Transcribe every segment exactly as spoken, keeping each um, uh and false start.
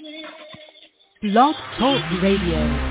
Blog Talk Radio.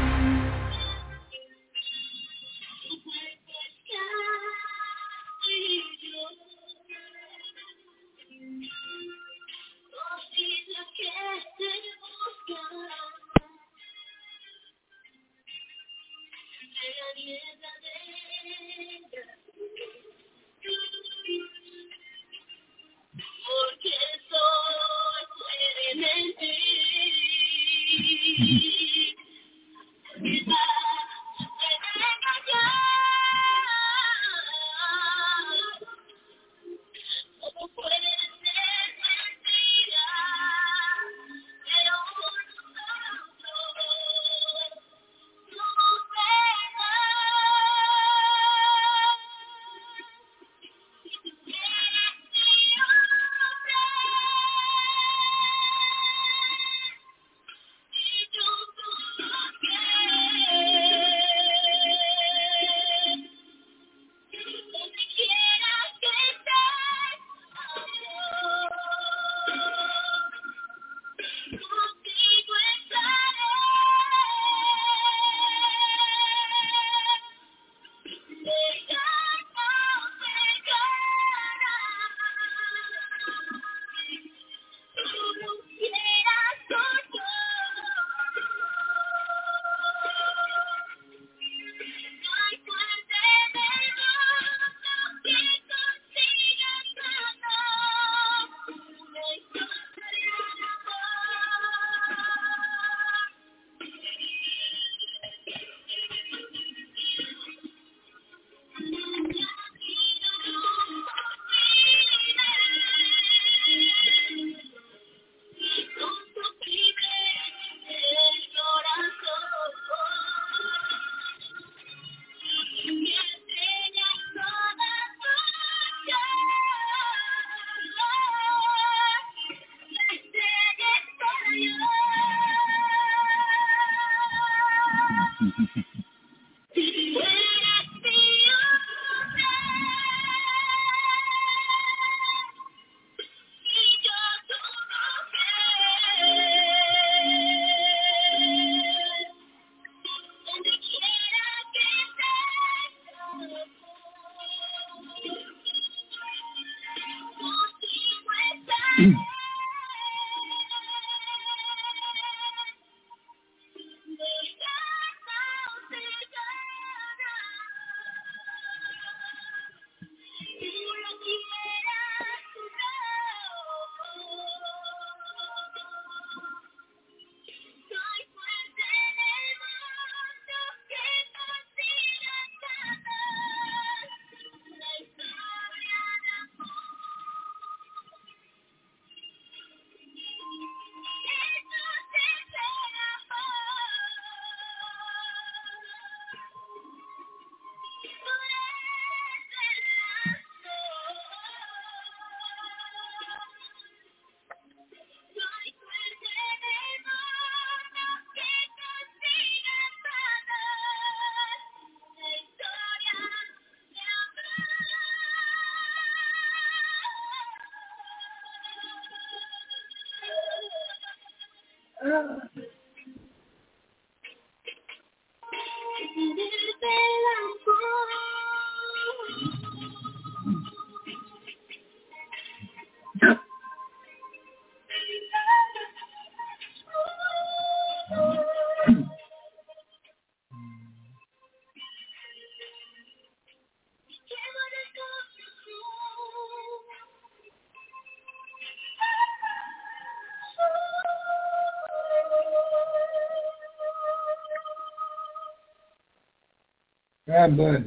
God bless.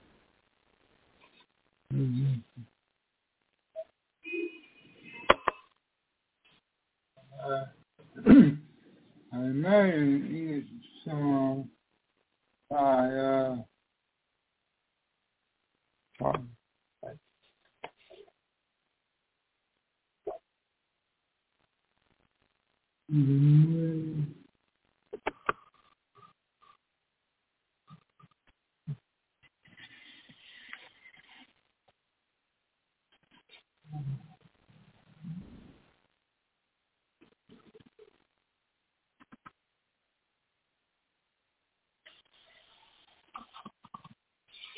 Mm-hmm. Uh, I imagine it's a song by uh, Tom. Mm-hmm.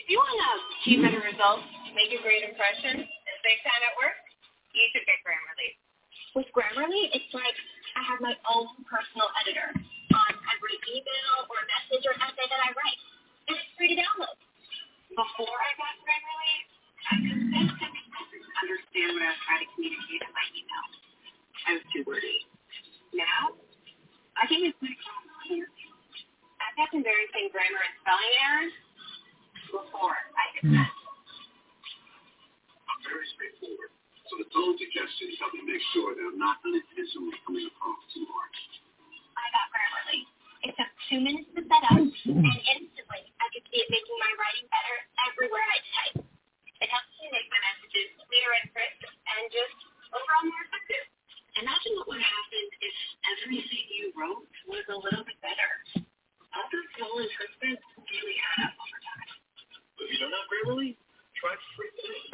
If you want to achieve better results, make a great impression, and save time at work, you should get Grammarly. With Grammarly, it's like I have my own personal editor on every email or message or essay that I write, and it's free to download. Before I got Grammarly, I could spend seven seconds to understand what I was trying to communicate in my email. I was too wordy. Now, I can use my Grammarly. I've had embarrassing grammar and spelling errors before I could send. Very straightforward. So the tone suggestions help me make sure that I'm not unintentionally coming across too hard. I got Grammarly. It took two minutes to set up, and instantly I could see it making my writing better everywhere I type. It helps me make my messages clear and crisp and just overall more effective. Imagine what would happen if everything you wrote was a little bit better. All those small improvements really add up over time. If you don't have Grammarly, try free things.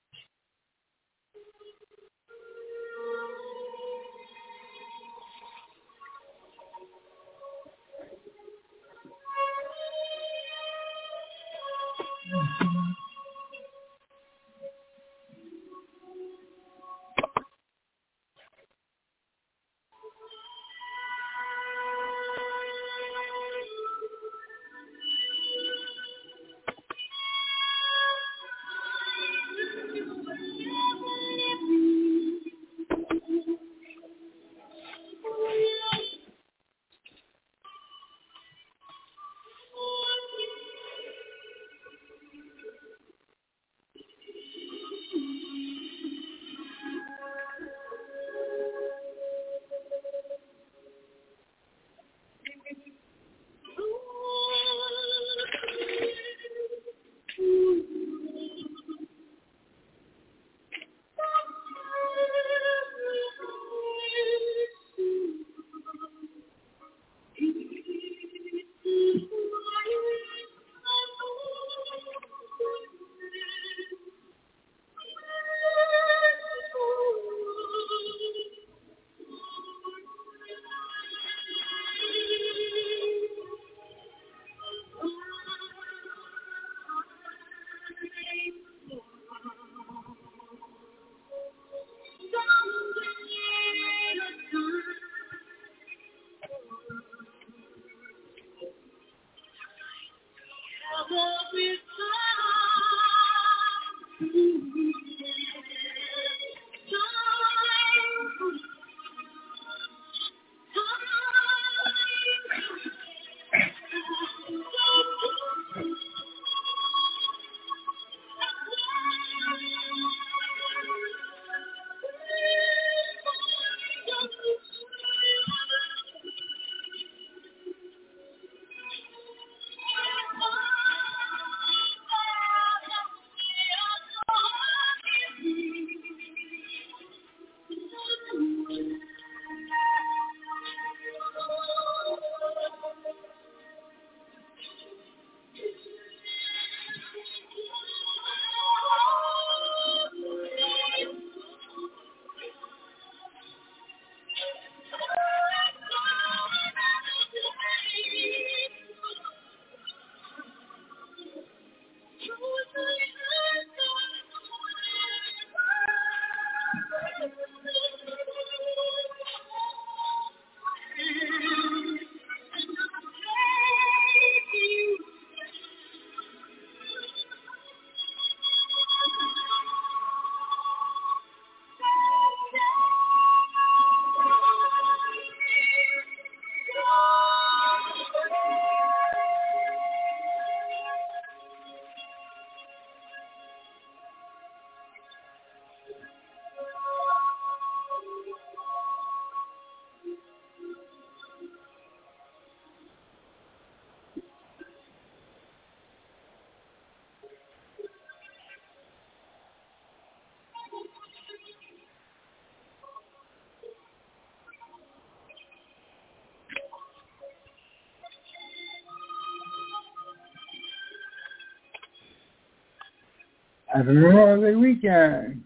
As a Memorial weekend.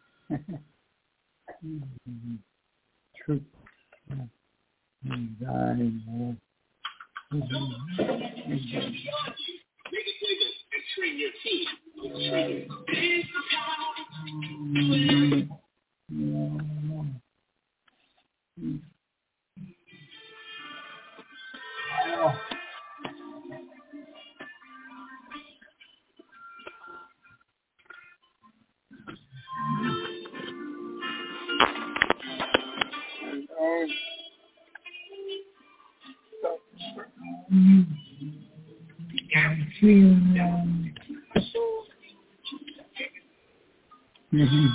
Truth. Train your team. Train Mm-hmm.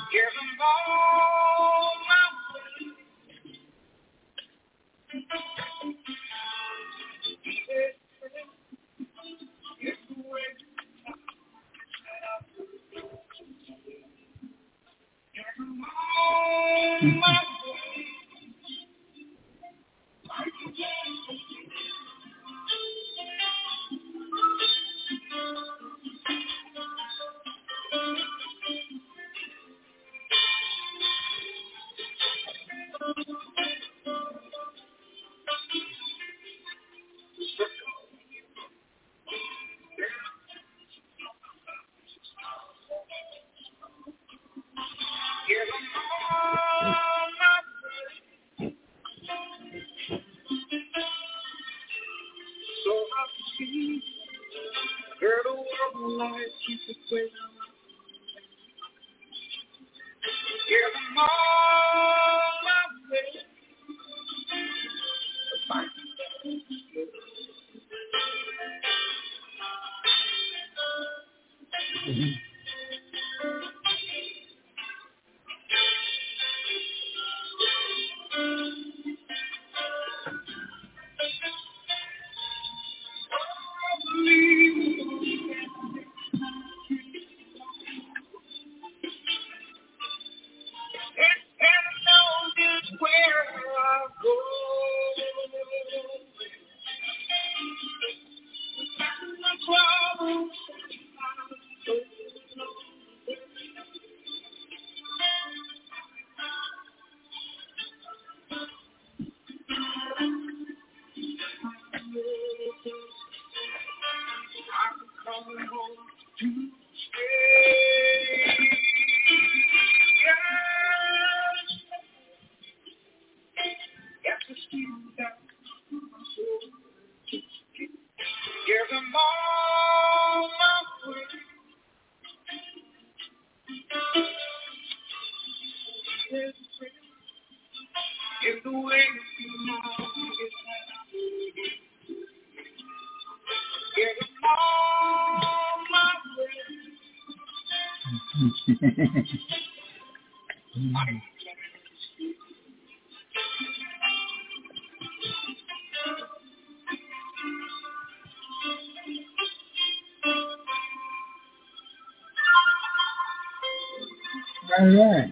All right.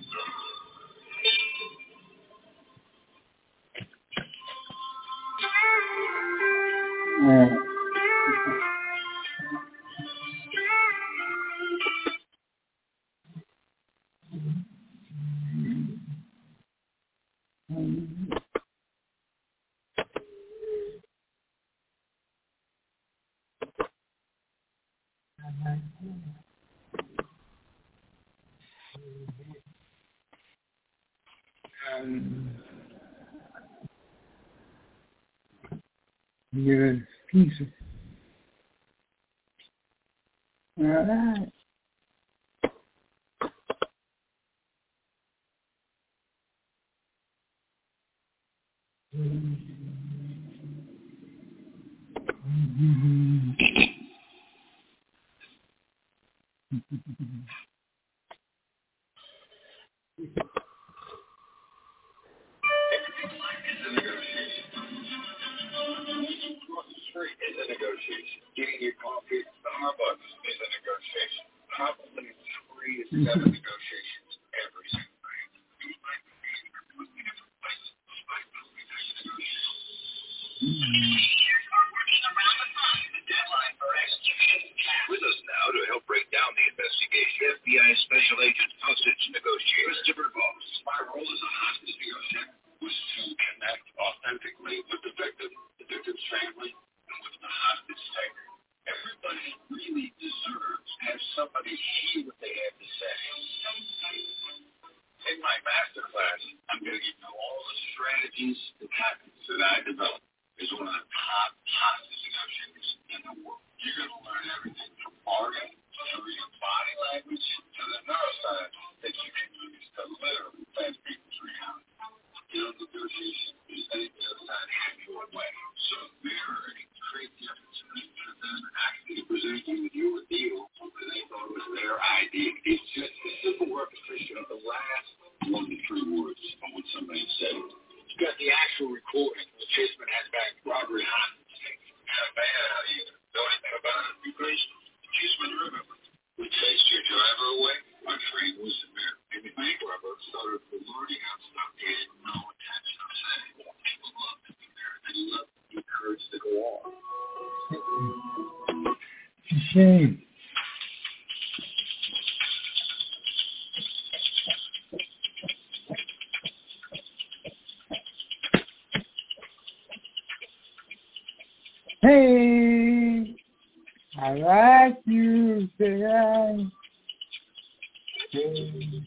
Uh, um, your pieces. All right. is a negotiation. Getting your coffee at Starbucks is a negotiation. Probably three to seven negotiations every single day. With us now to help break down the investigation, F B I Special Agent Hostage Negotiator Christopher Voss. My role as a hostage negotiator was to connect authentically with the victim, the victim's family, and with the hostage taker. Everybody really deserves that I developed is one of the top hostage negotiators in the world. You're going to learn everything from bargaining to your body language to the neuroscience that you can use to literally fast people's reality. Deal negotiation is a design have your way. So mirror and create the opportunity for them to actually present you with your deal that they thought was their idea. It's just a simple repetition of the last one to three words of what somebody said. You got the actual recording of Chaseman has back robbery hostage. Yeah, man, how do you know anything about it? Because Chaseman remembered. We chased your driver away. My train was severe. And the bank robber started learning how to stop getting no intention of saying, people love to be there. They love the courage to go on. It's a shame. Hey, I like you, say I. Hey.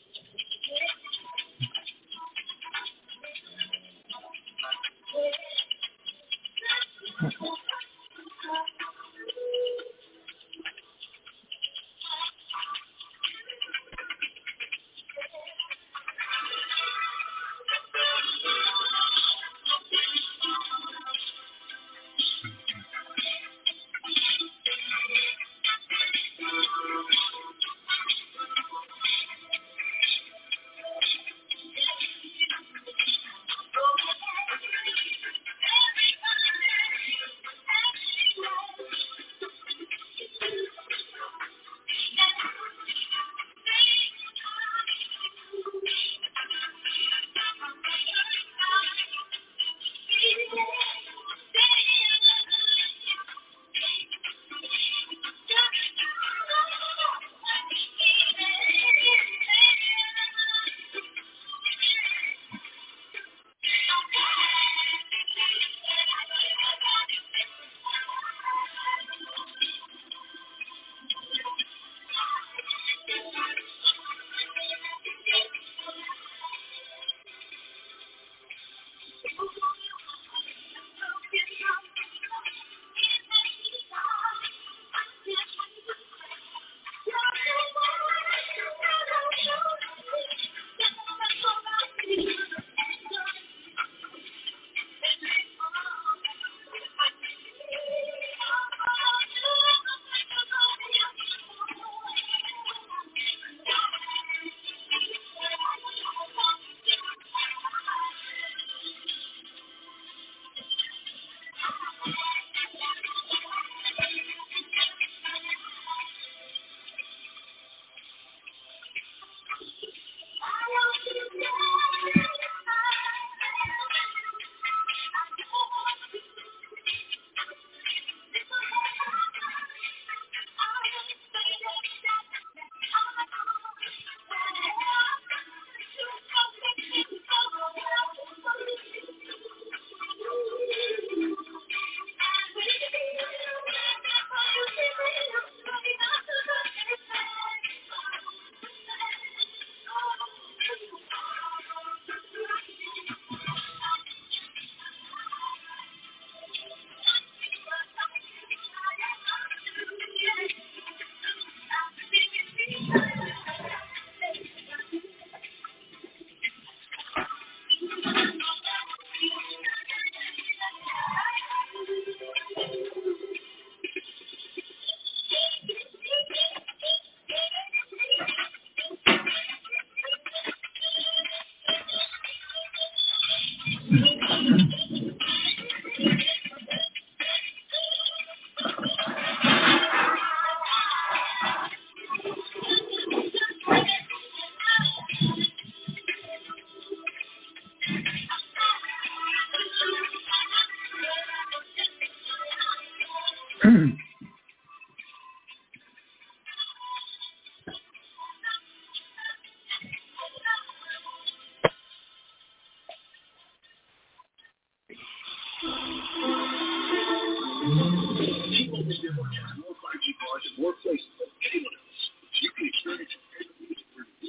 Workplace than anyone else. You can experience it with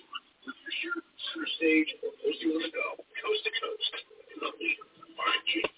your shirt, center stage, or post you on the go, coast to coast. Lovely. R G.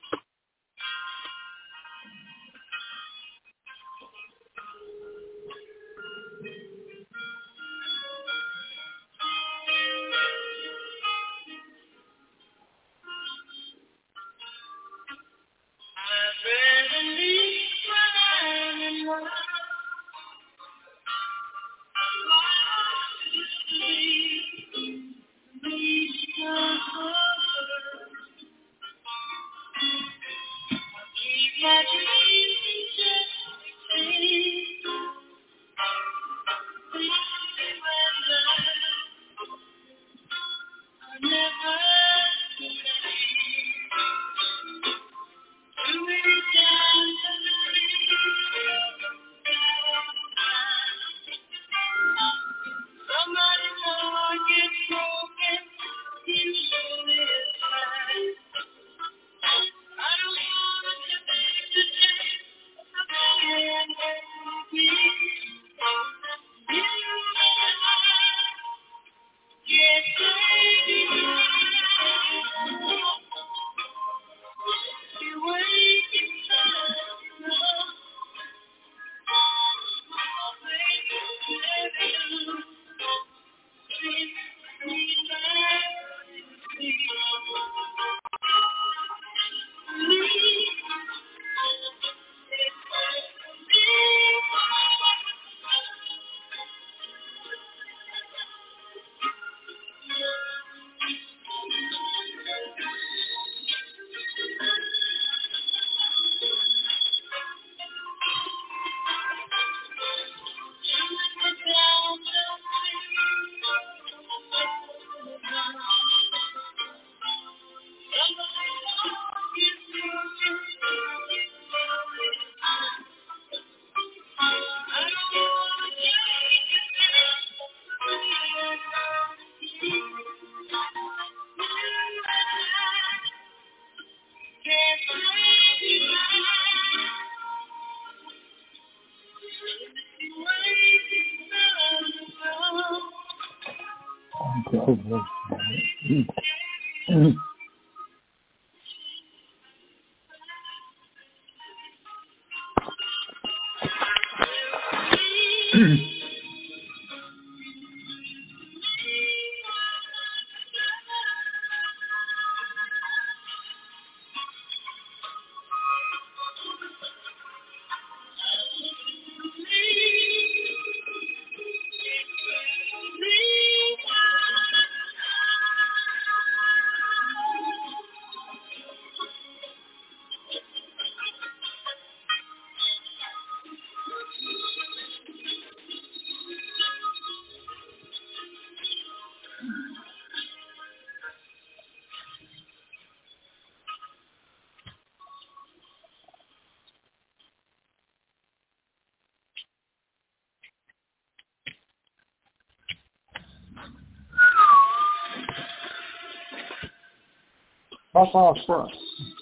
Fuck off first.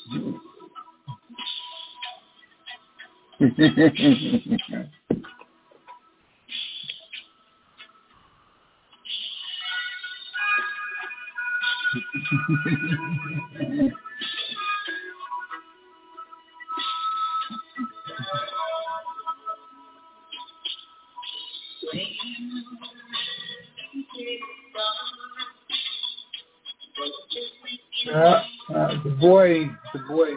Uh, uh, the boy, the boy.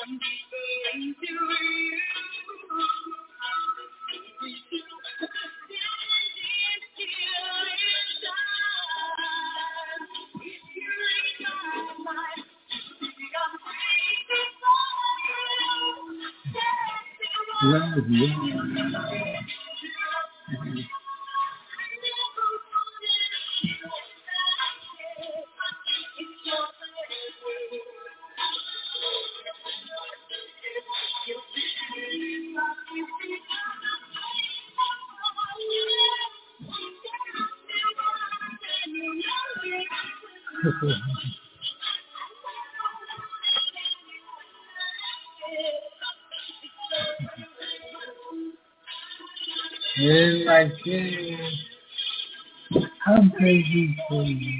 In my dreams, I'm crazy for you.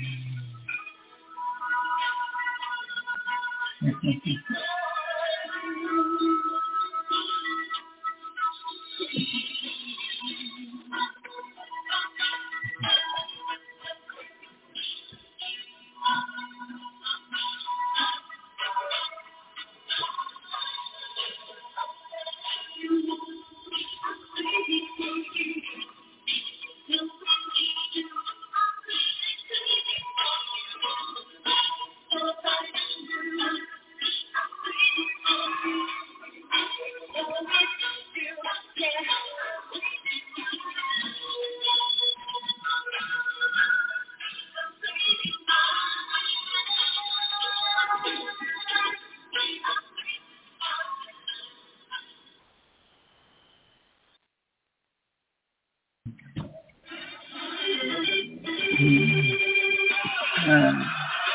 Um,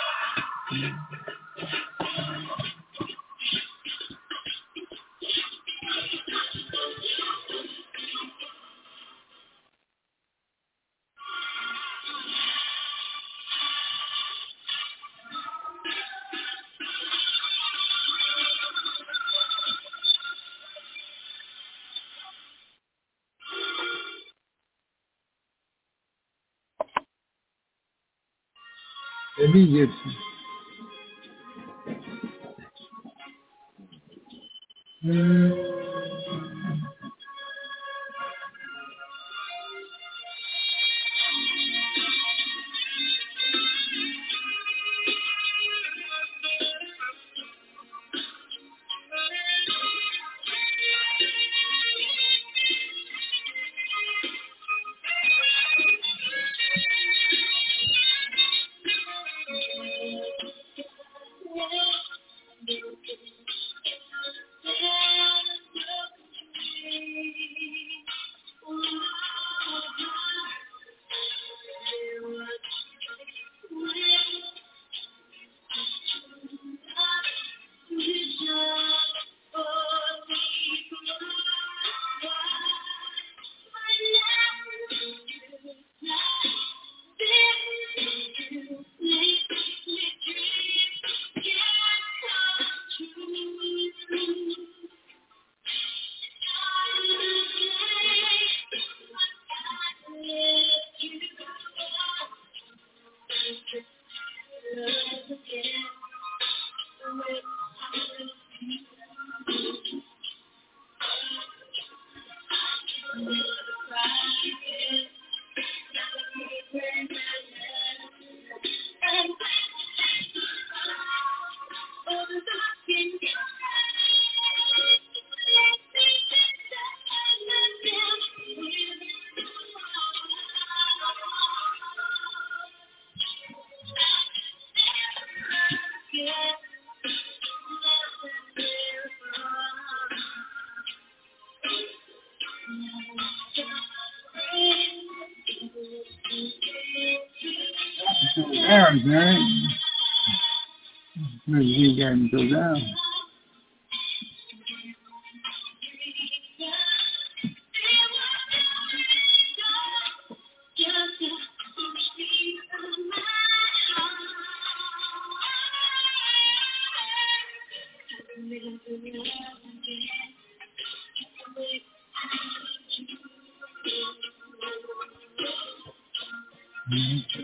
Eddie Gibson. Mm. Arms, man. Maybe you got him go down. Mm-hmm.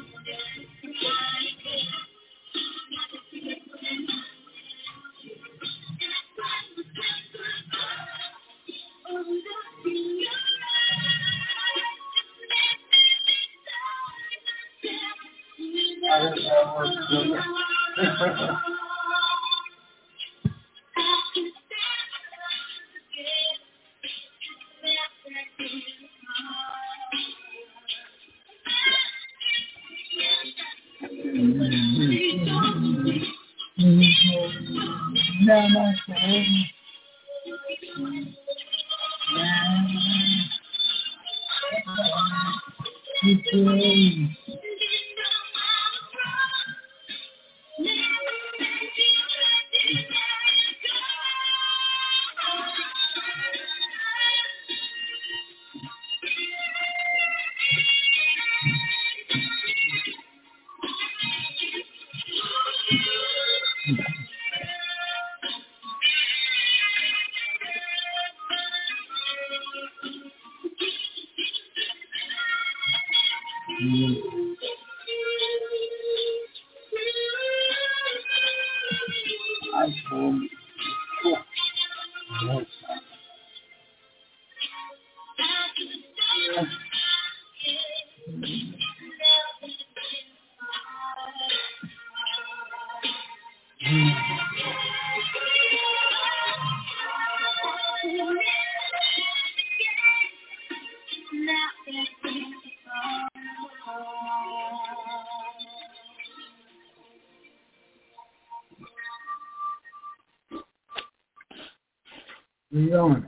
Where you going?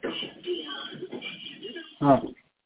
Oh.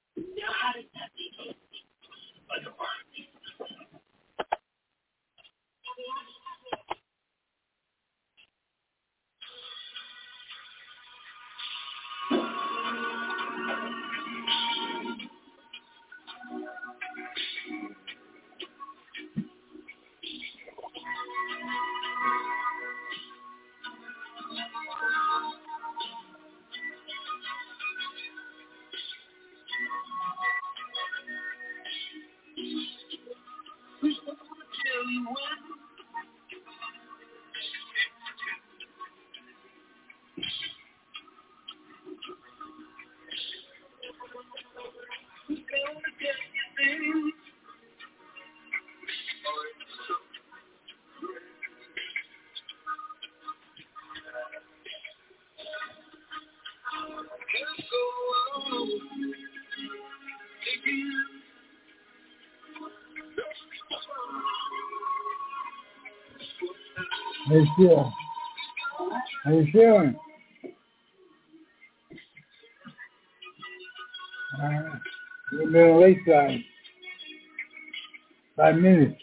How you feel? How you feeling? Uh, we're a little late side. Five minutes.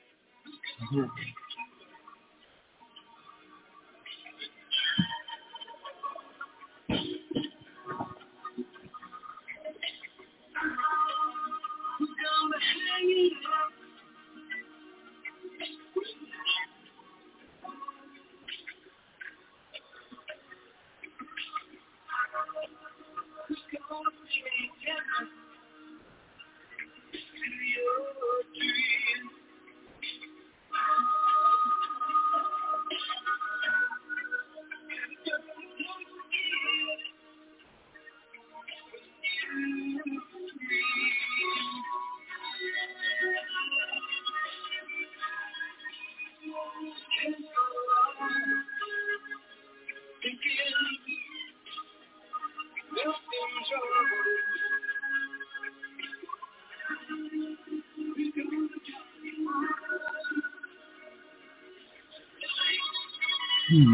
Hmm.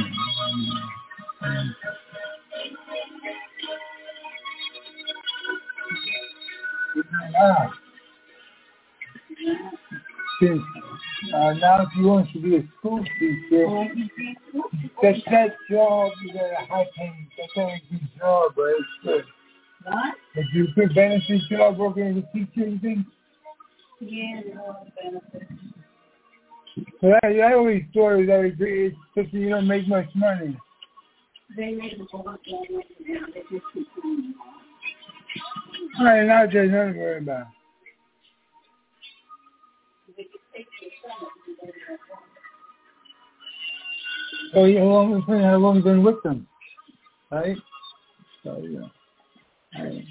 Ah. Since, uh, now if you want to be a school teacher, that's that job is a high paying, that's a good job, but it's good. What? If you could benefit job working as a teacher, you think? Yeah, no benefits. So I, I always thought it was it's because you don't make much money. They made the bulk and now they just keep going. All right, now there's nothing to worry about. So how long has been, how long have you been with them? Right? So yeah. Right.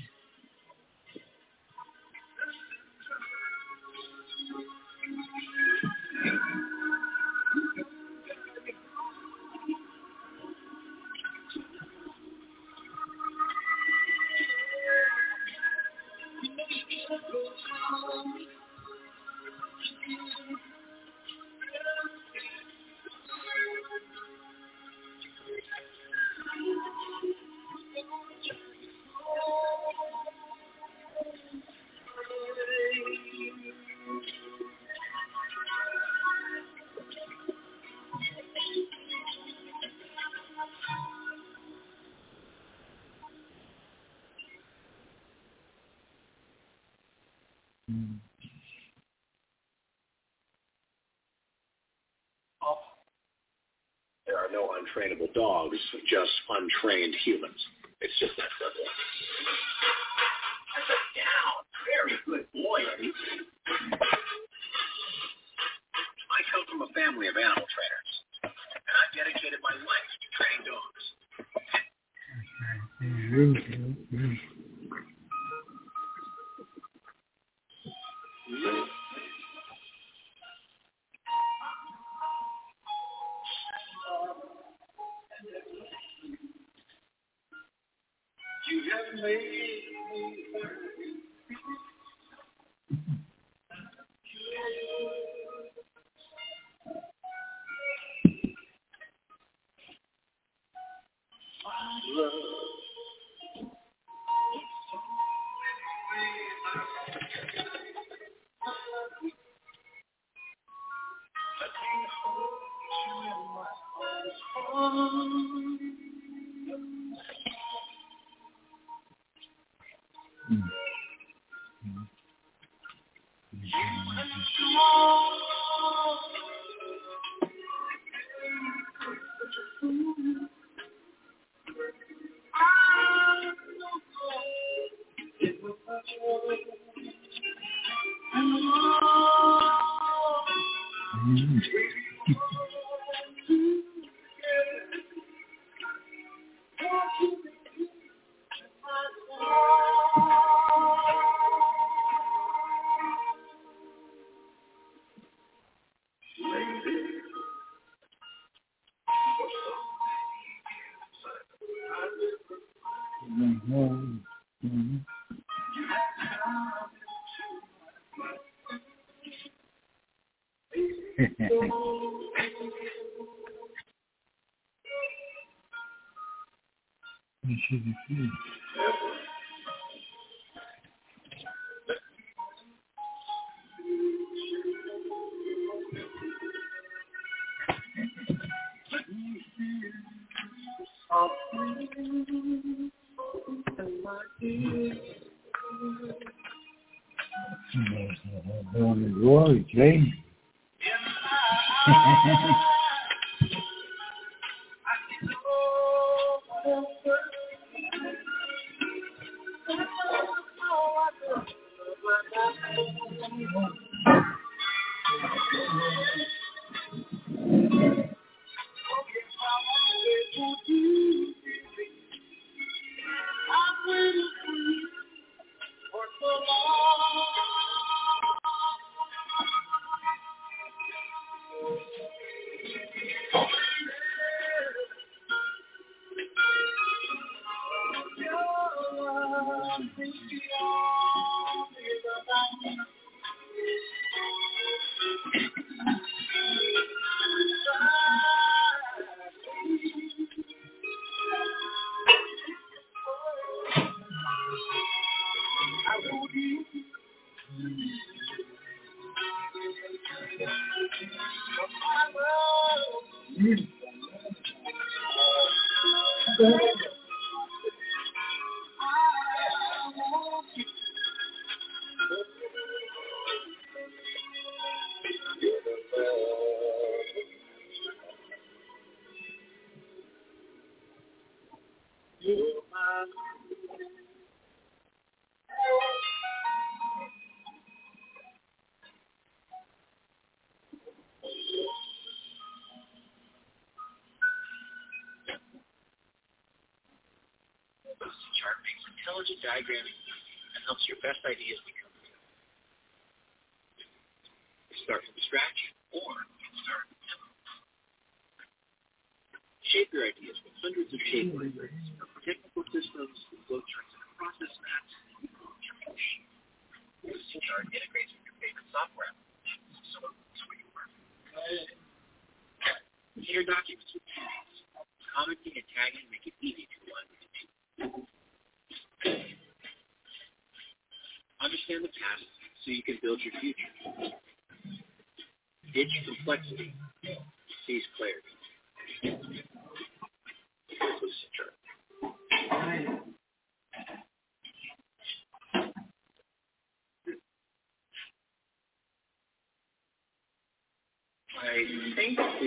Mm. There are no untrainable dogs, just untrained humans. It's just that simple. Sit down. Very good boy. I come from a family of animal trainers, and I've dedicated my life to training dogs. Mm-hmm. You have made me love. Mm. Mm. Mhm. Mhm. You should be free. Glory, James. Chart makes intelligent diagramming and helps your best ideas become real. Start from scratch or start simple. Shape your ideas with hundreds of shape libraries from technical systems to flowcharts and process maps. Lucidchart integrates with your favorite software, so it's where you work. Share documents with teammates. Commenting and tagging make it easy to align with the team. Understand the past so you can build your future. Ditch complexity. Seize clarity. Lucidchart.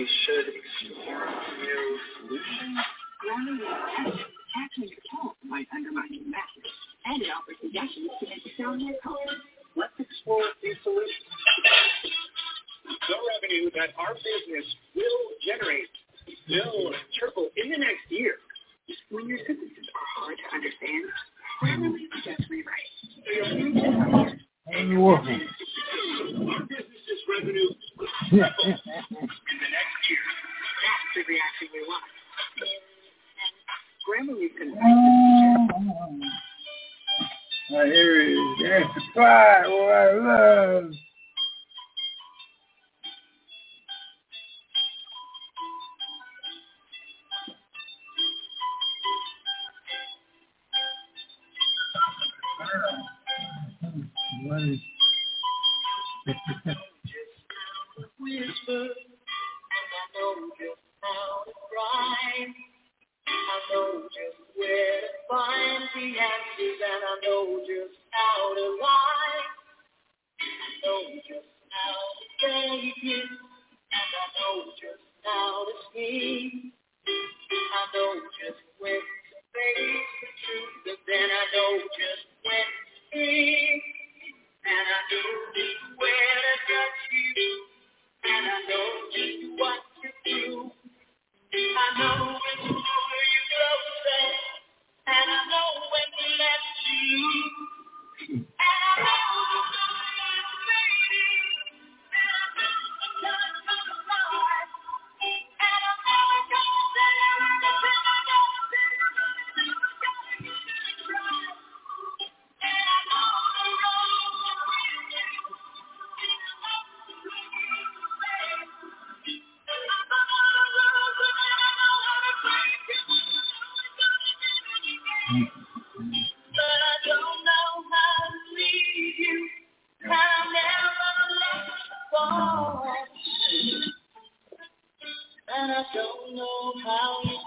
we should explore new solutions. Grammarly tests catching your tone might undermine your message, and it offers suggestions to make you sound more confident. Let's explore these solutions. The revenue that our business will generate will triple in the next year. When your sentences are hard to understand, Grammarly suggests rewrite. So you'll need to know. Our business's revenue will triple in the next year. That's the reaction we want. Grammarly can I hear it. That's the fire, what I love. What is whisper, and I know just how to cry. I know just where to find the answers, and I know just how to lie. I know just how to save you, and I know just how to speak. I know just when to face the truth, but then I know just when to speak. And I know just where to touch you, and I know just what to do. I know when to pull you closer, and I know when to let you. And I know the time is fading, and I know the time of the light. And I know it's gonna stay around the time I know it's gonna get it right. And I know the road will bring you, and I know the way to say. But I don't know how to leave you, and I'll never let you fall. And I don't know how you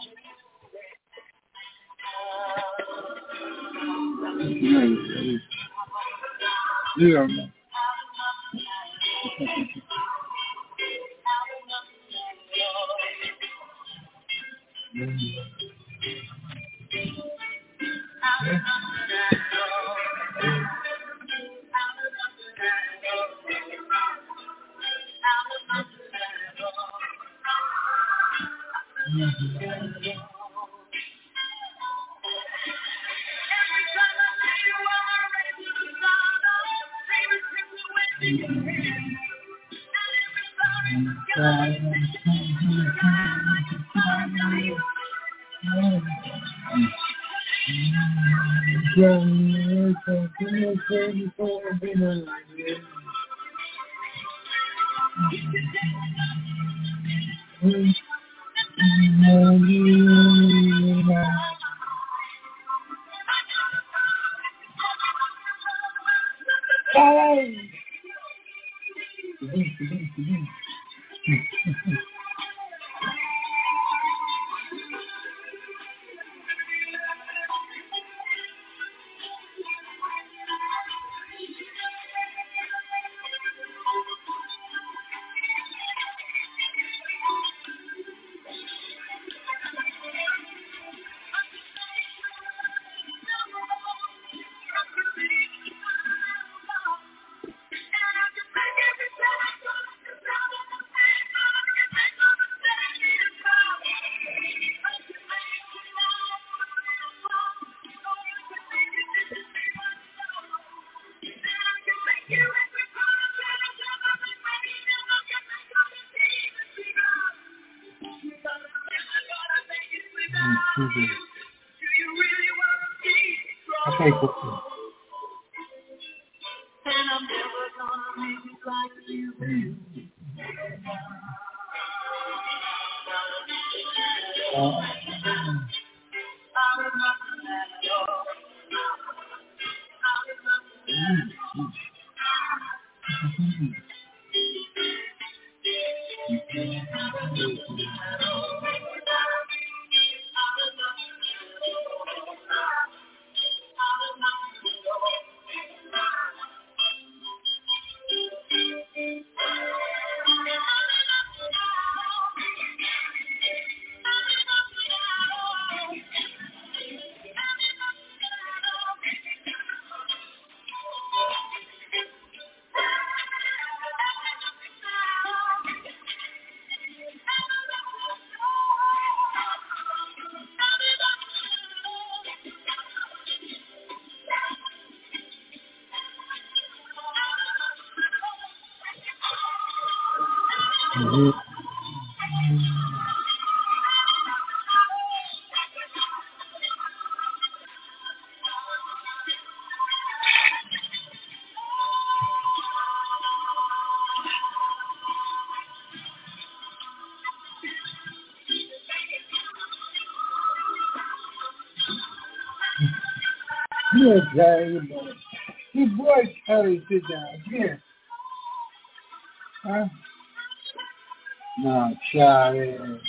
do it. Yeah. Okay, cool. And I'm never gonna make it like you. Uh, Mm-hmm. Here, Charlie. Good boy, Charlie. Sit down. Here. Huh? No, Charlie.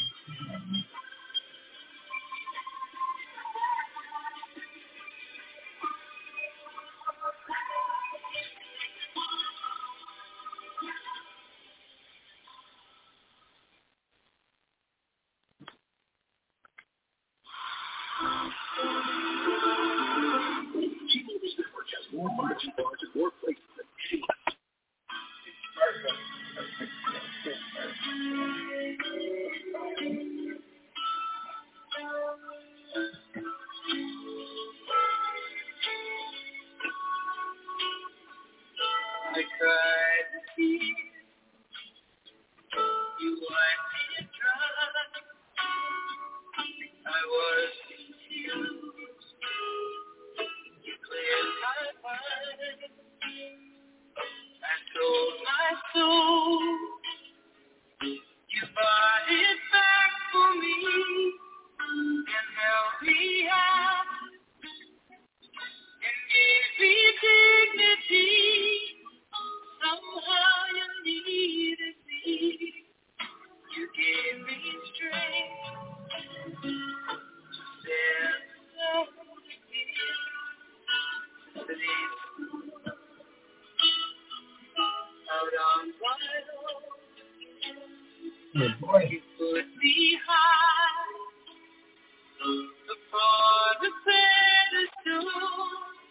I cried to see you wiped me dry. I was confused. You cleared my mind. I told my soul you bought it back for me and held me out and gave me dignity. Somehow you needed me. You gave me strength to stand alone again. Sleep out on my own. Good boy. You put me high upon the pedestal,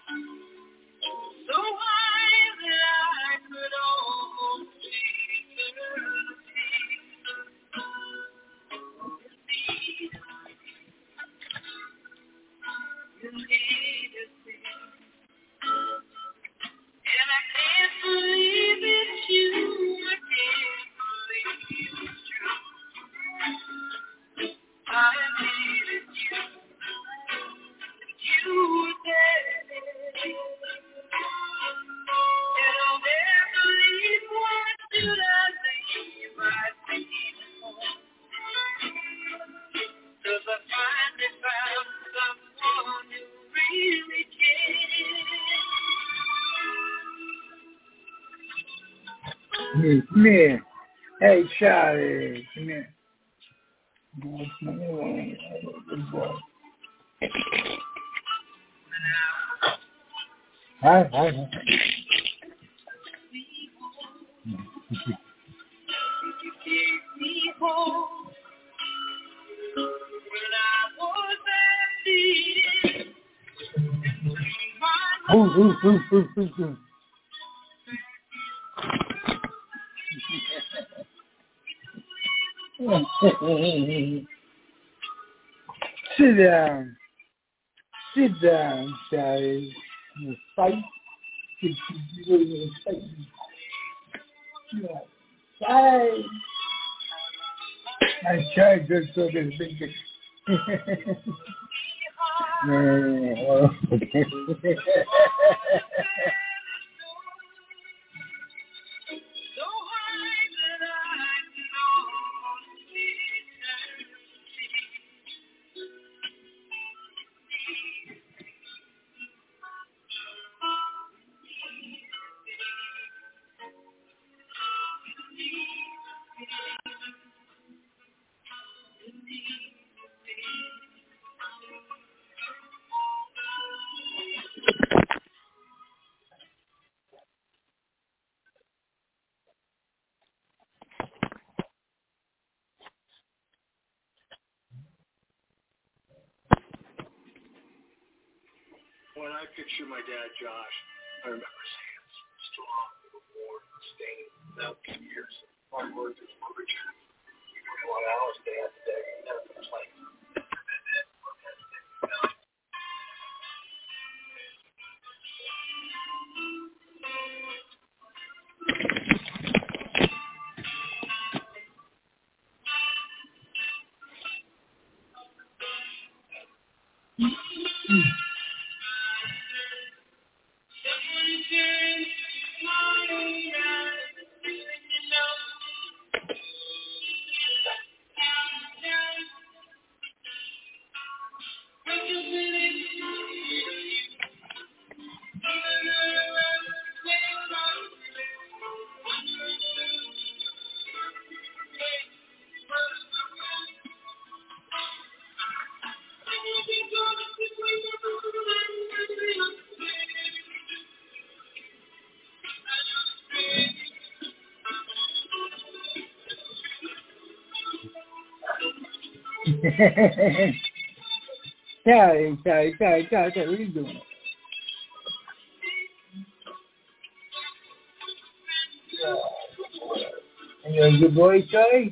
so high that I could almost see eternity. You needed me, and I can't believe it's you. I can't believe it's true. I needed you, you were there, and I'll never leave. Why should I leave? I need home, 'cause I finally found someone who really cares. Come here. Hey, Charlie. Come here. Good boy. Hi, hi, hi. You gave me hope when I was empty. My Ooh, ooh, ooh, ooh, ooh, ooh. Sit down. Sit down, Charlie. You fight. You really fight. Fight. I tried to so this big. so high that I could almost see eternity. When I picture my dad, Josh, I remember his hands strong, worn, stained, without two years. Hard work is Richard. twenty-one hours day after day, never complained. Sorry, sorry, sorry, sorry, sorry. What are you doing? And you're a good boy, Charlie?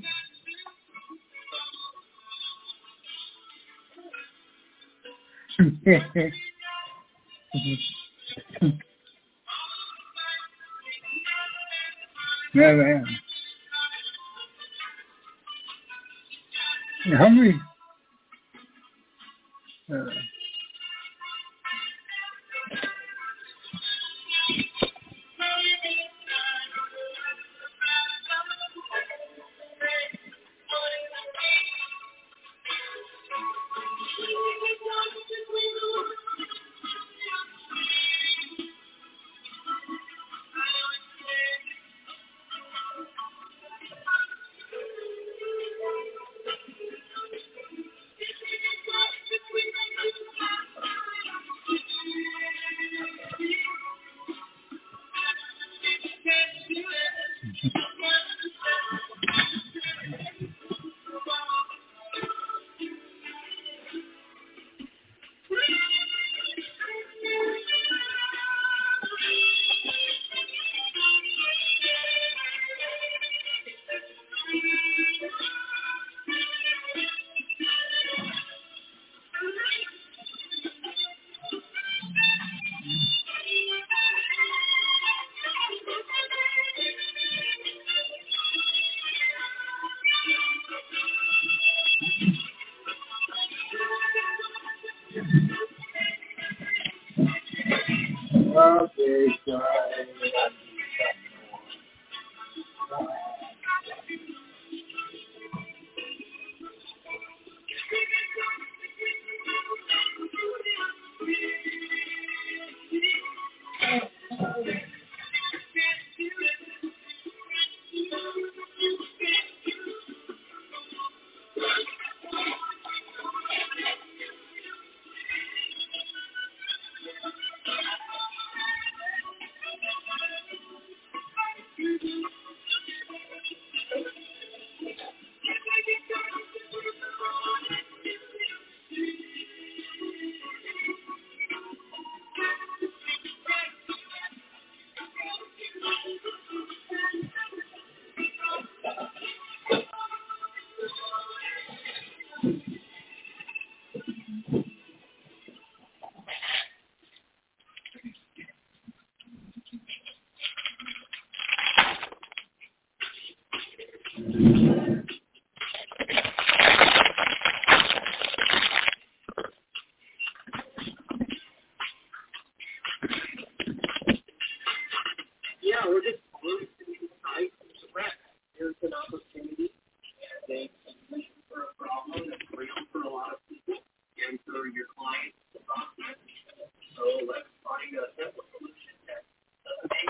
Yeah, man. You hungry? Uh, okay, sorry. Yeah, we're just close to the site to rest. There's an opportunity and a solution for a problem that's real for a lot of people and for your clients to process. So let's find a simple solution that doesn't make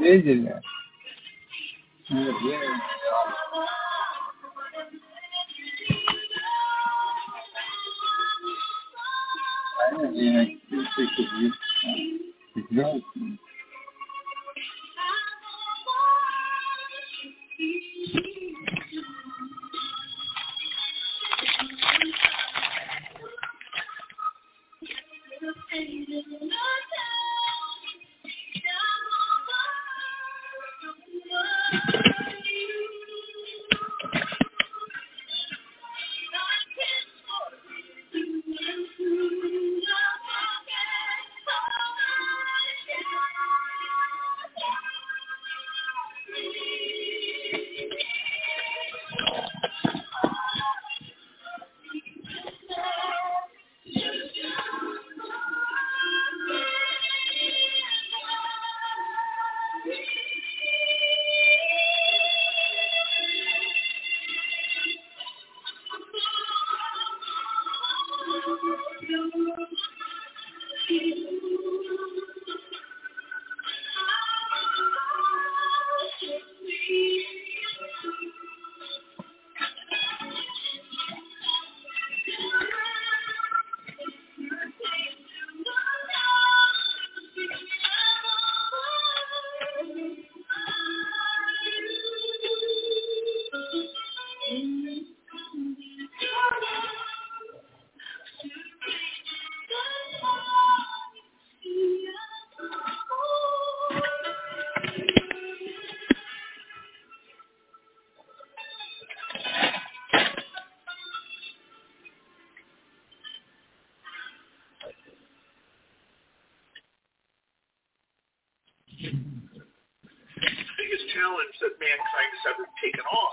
isn't it? Uh, yeah. I don't mean, I think it's it's not. Biggest challenge that mankind has ever taken on.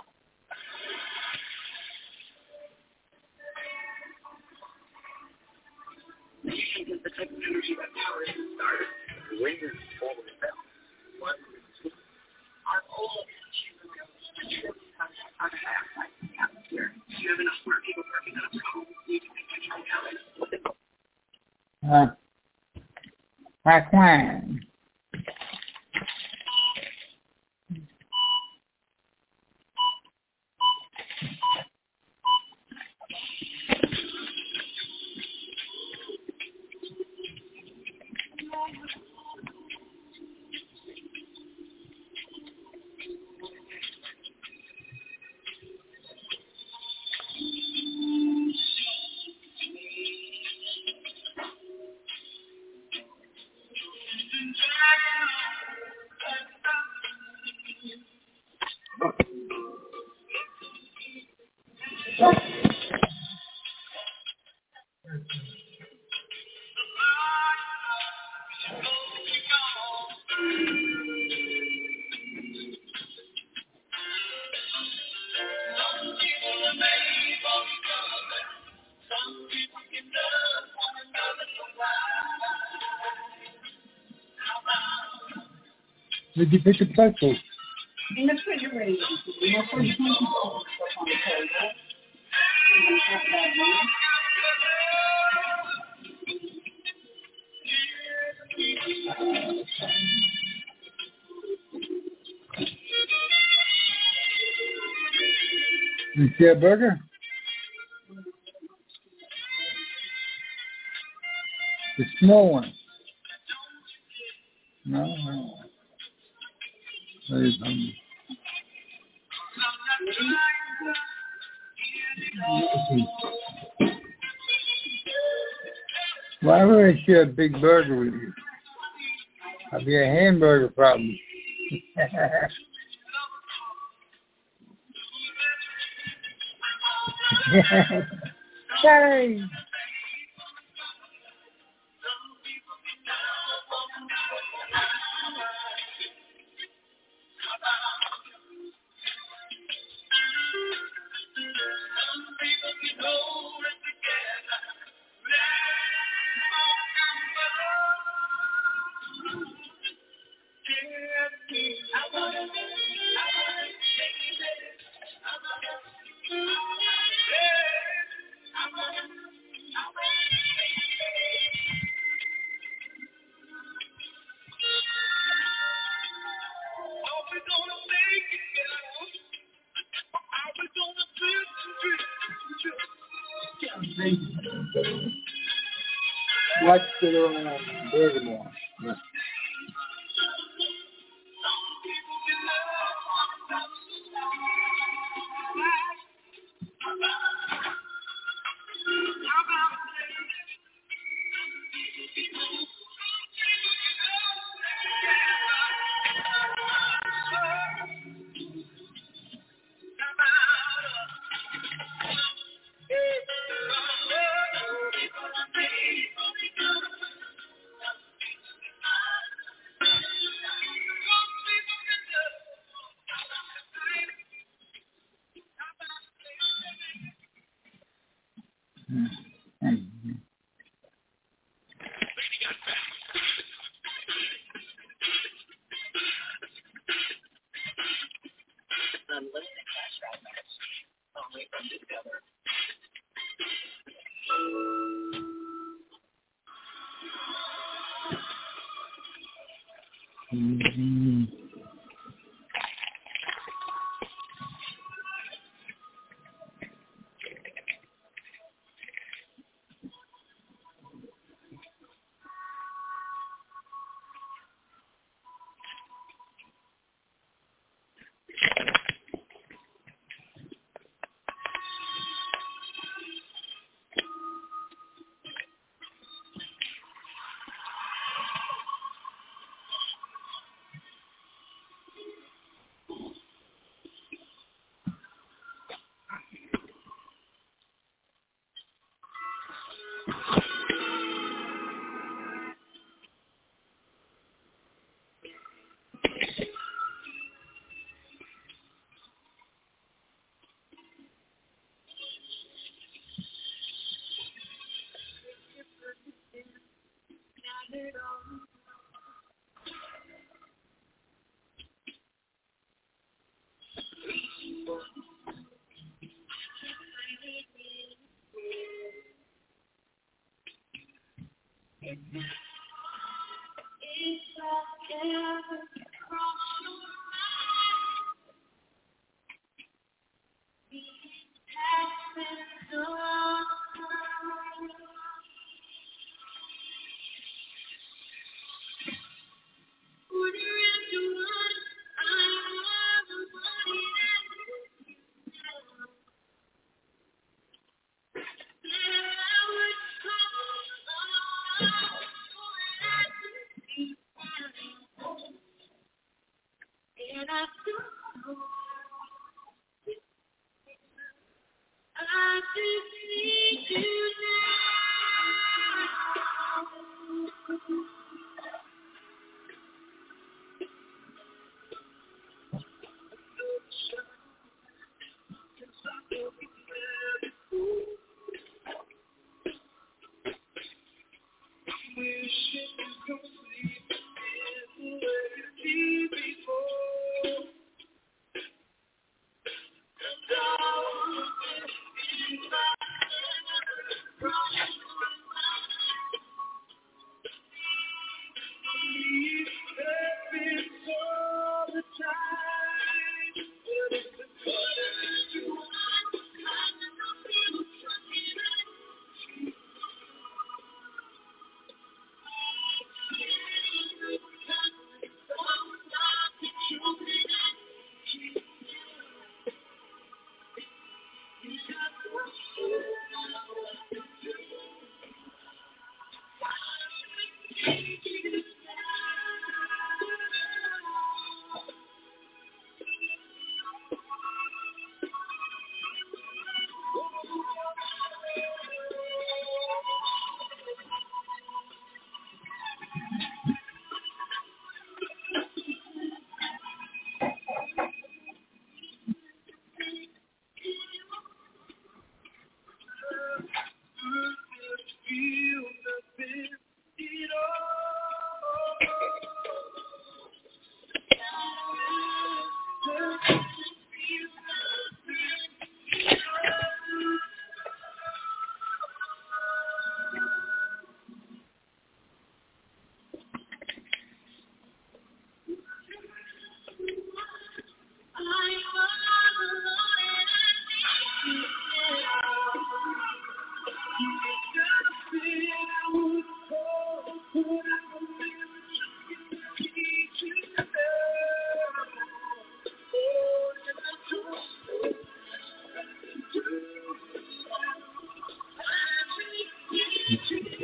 The type of energy that powers the stars. The wind is all of them. One, two. Our whole energy goes to carbon dioxide in the atmosphere. Do you have enough smart people working on a problem? You can make your talent. Uh, like when? Did you pick a pencil? In the refrigerator. We have some people stuff on the table. And have that one. You see a burger? The small one. No, no. That is hungry. Why would I share a big burger with you? I'll be a hamburger problem. Hey! What's going on? Baltimore. Yeah. Mm-hmm.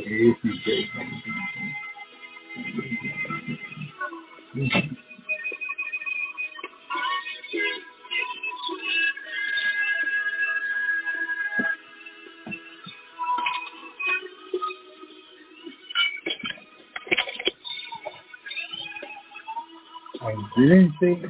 I didn't think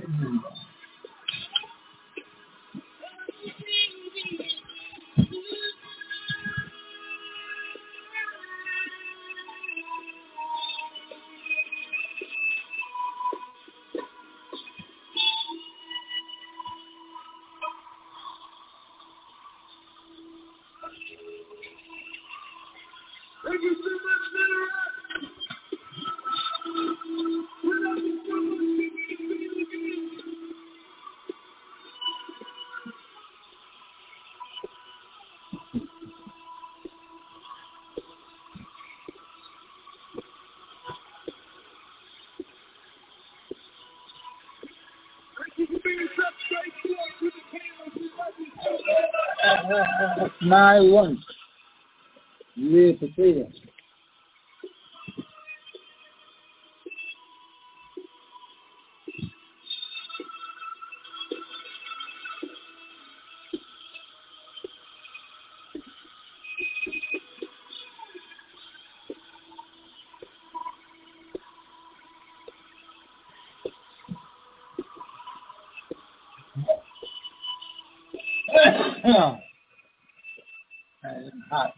my lunch. Real potato. Hot.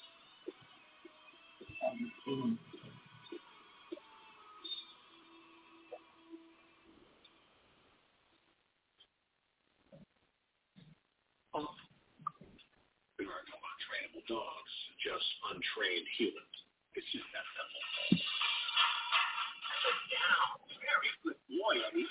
There are no untrainable dogs, just untrained humans. It's just that simple. Sit down. Very good boy, Eddie.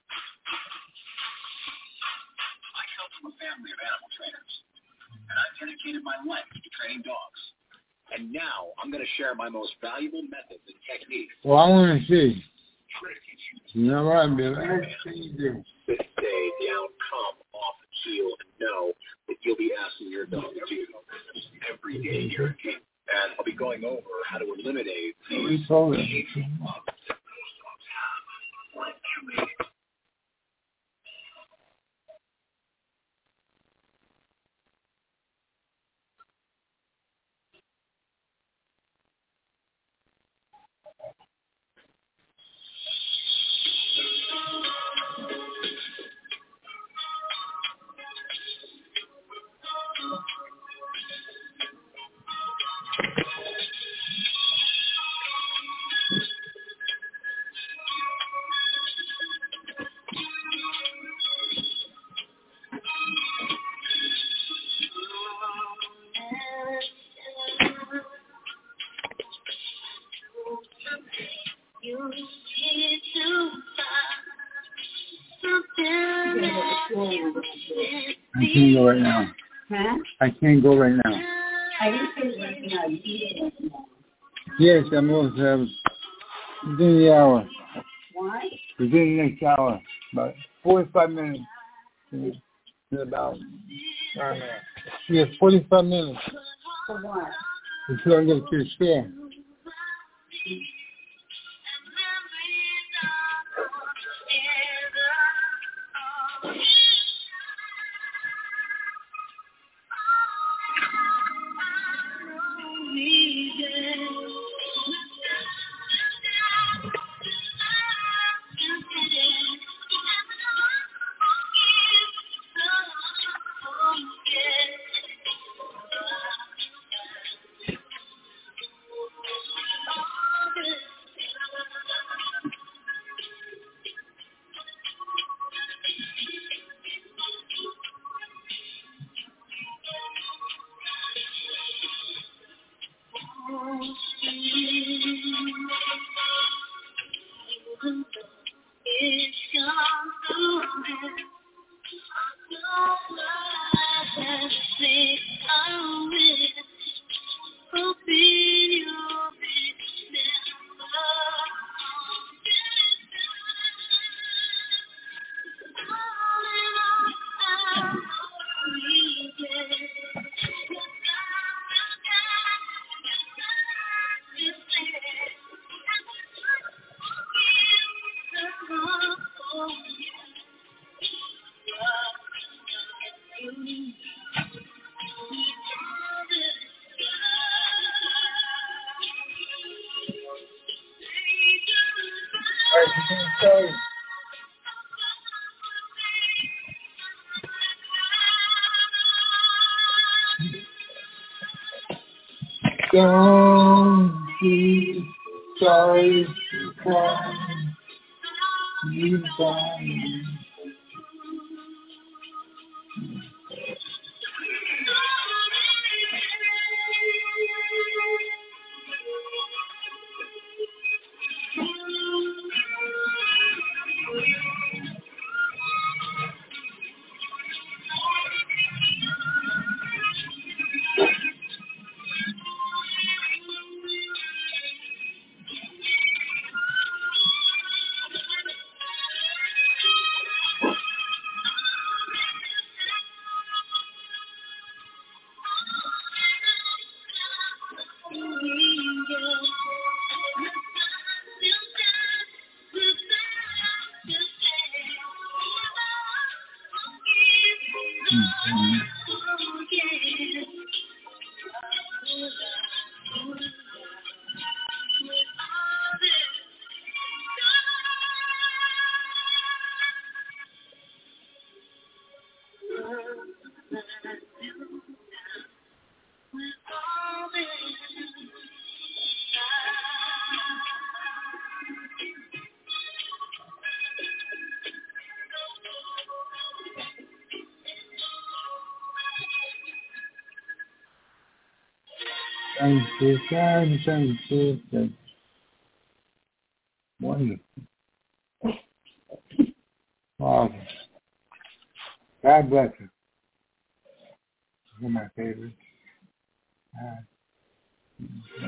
I come from a family of animal trainers, and I've dedicated my life to training dogs. And now I'm going to share my most valuable methods and techniques. Well, I want to see. You know what, Bill? Let's see this. Sit, stay down, calm, off, and chill, and know that you'll be asking your dog to do this every day here at King. And I'll be going over how to eliminate We told him. I can't go right now. Huh? I can't go right now. I didn't say right now. You did it. Yes, I'm going to have within the hour. Why? Within the next hour. About forty-five minutes. In about, I don't know. Yeah, forty-five minutes. For what? Until I get to the store. Don't be sorry to come. You find. Thank you, thank you, thank you, thank you. Wonderful. Awesome. God bless you. One of my favorites. Uh,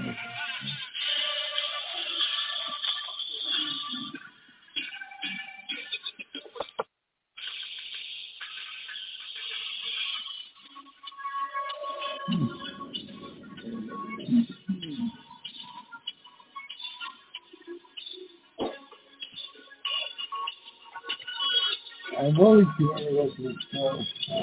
I've always been able to explore.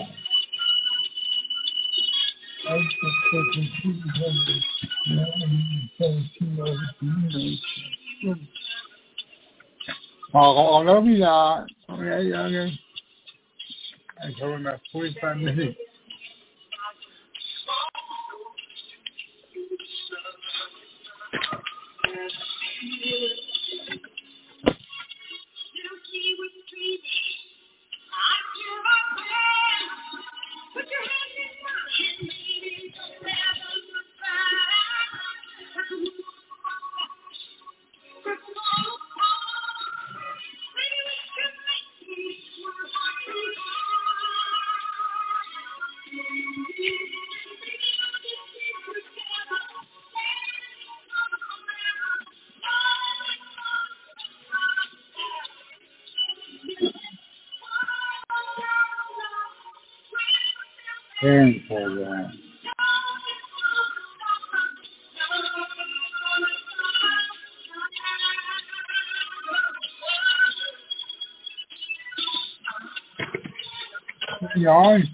I just taken two hundred seventeen over to you. Oh, I'll be that. Okay, okay. I told him about forty-five minutes. Thanks for that. Yawn.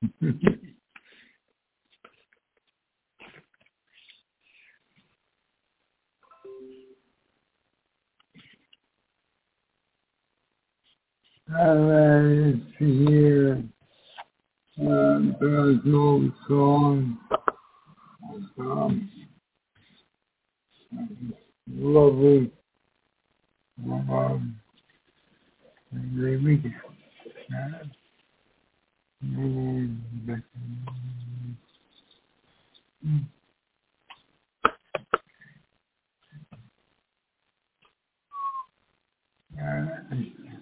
Alright, let's see here. Um, there's no song. Um, lovely. Um, they make it. Uh, and, um, uh,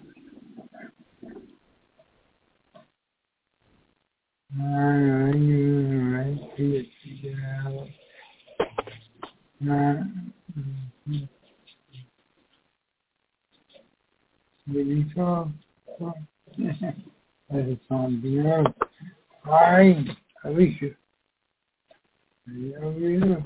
Alright, alright, see it together. Uh, Really so? That is something else. Hi, Alicia. How are you?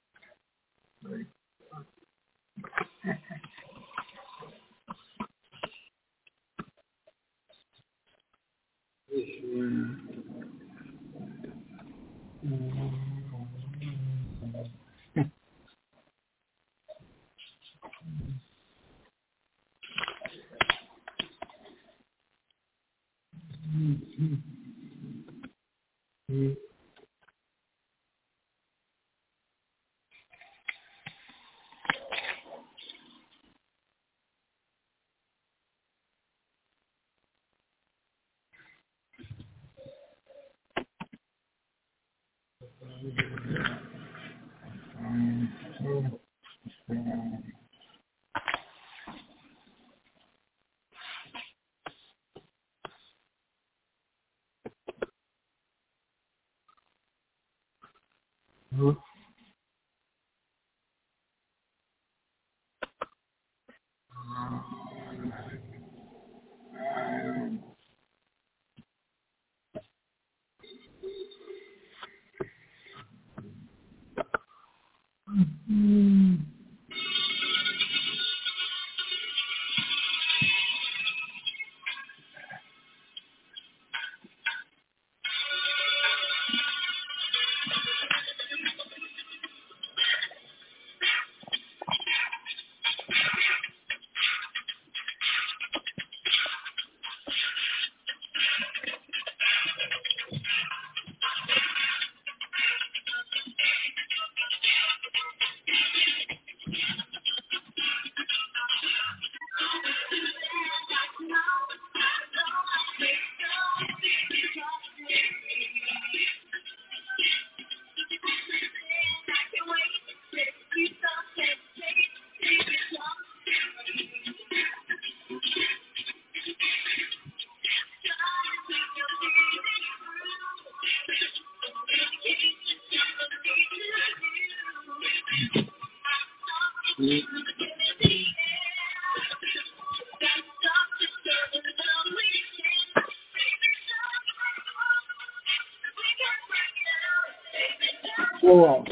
Go on.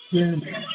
Yeah.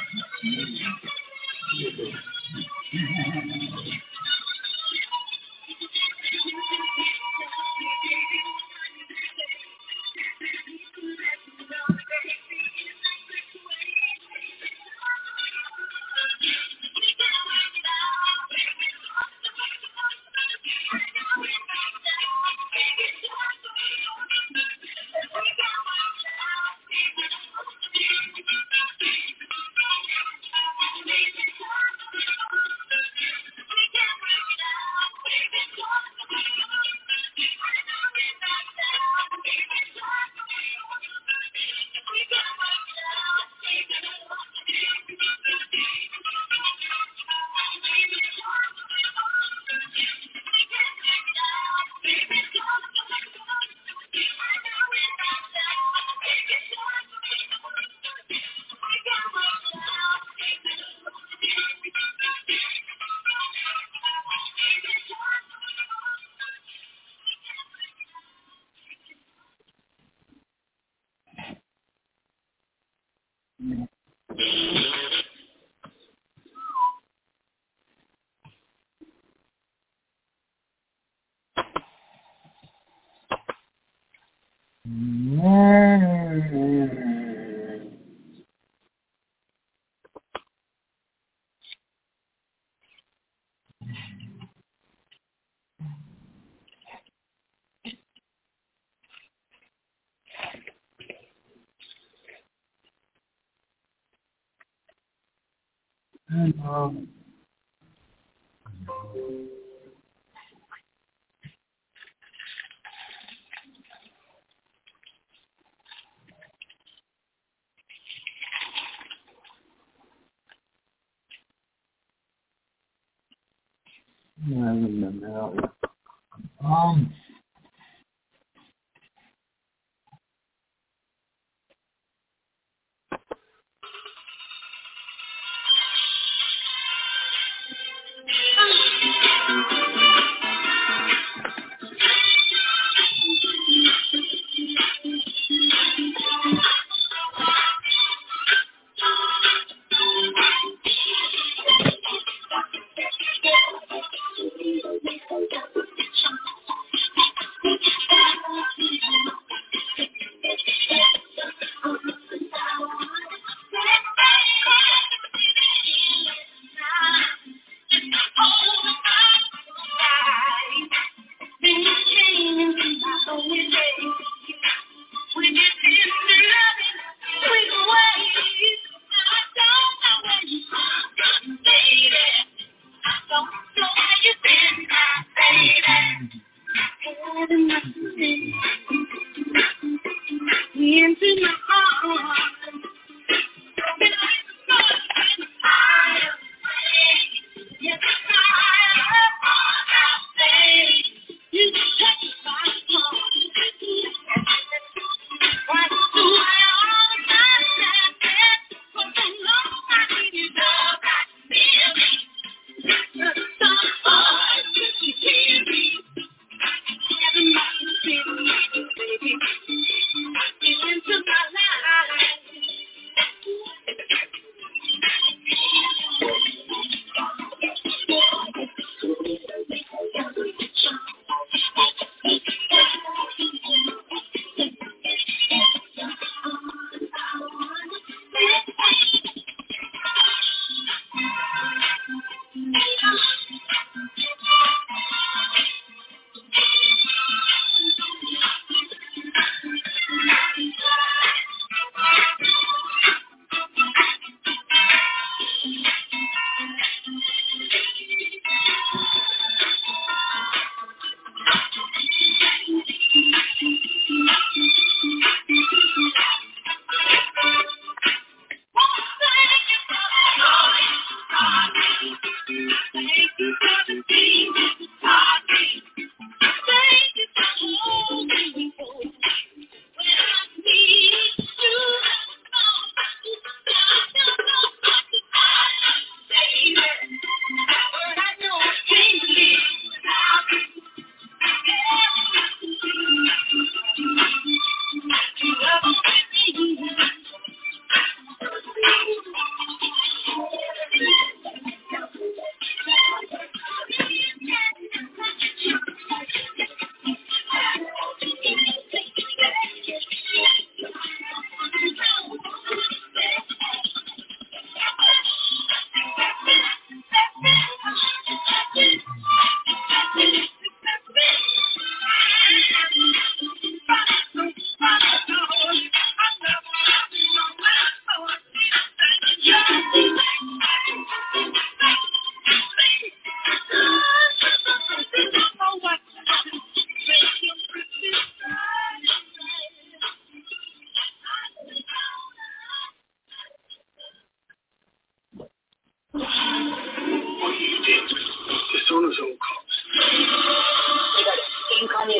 Um, I remember that one. Um,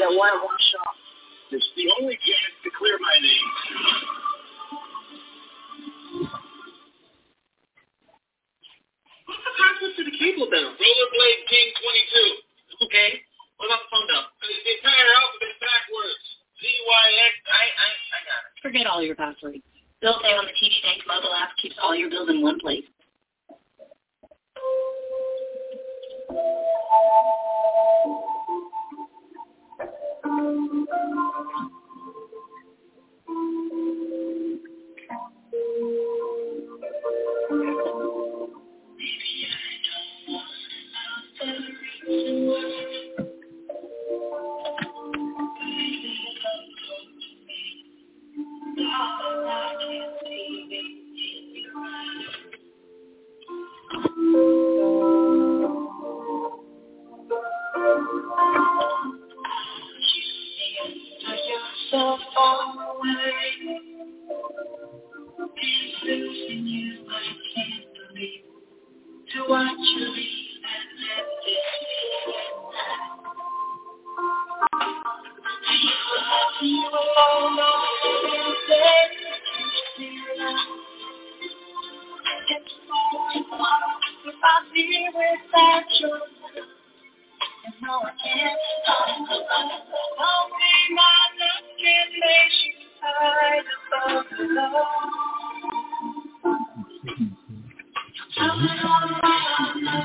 need a one-on-one shot. It's the only chance to clear my name. What's the password to the cable bell? Rollerblade King twenty-two. Okay. What about the phone bell? The entire alphabet backwards. Z Y X. I, I, I got it. Forget all your passwords. Bill Pay on the T D Bank mobile app keeps all your bills in one place. So far away, losing you, I can't believe to watch you leave and let this be you alone on the day it's hard if I be without you. And no, I can't stop. Only my love can make you hide above the love. Tell me all about love.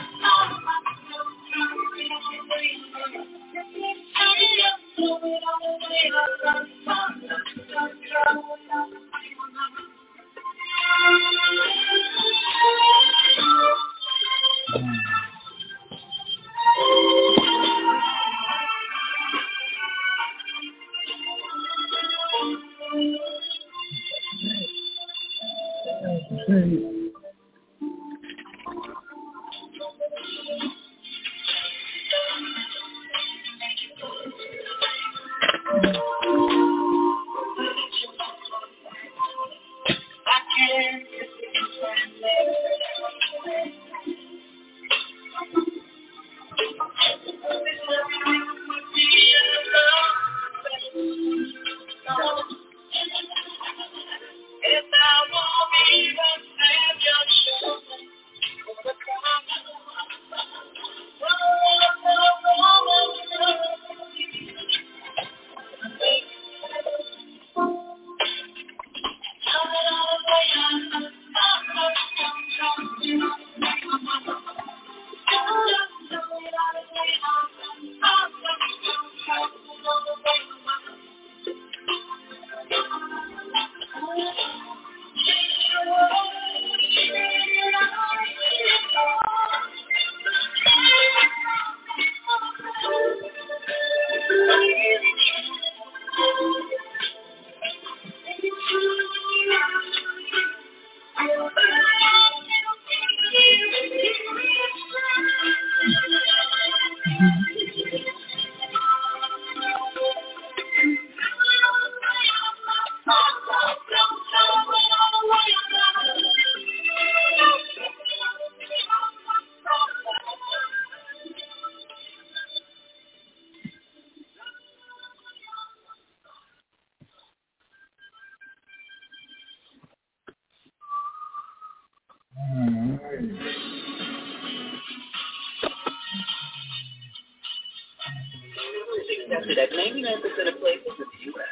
Accepted at ninety-nine percent of places in the U S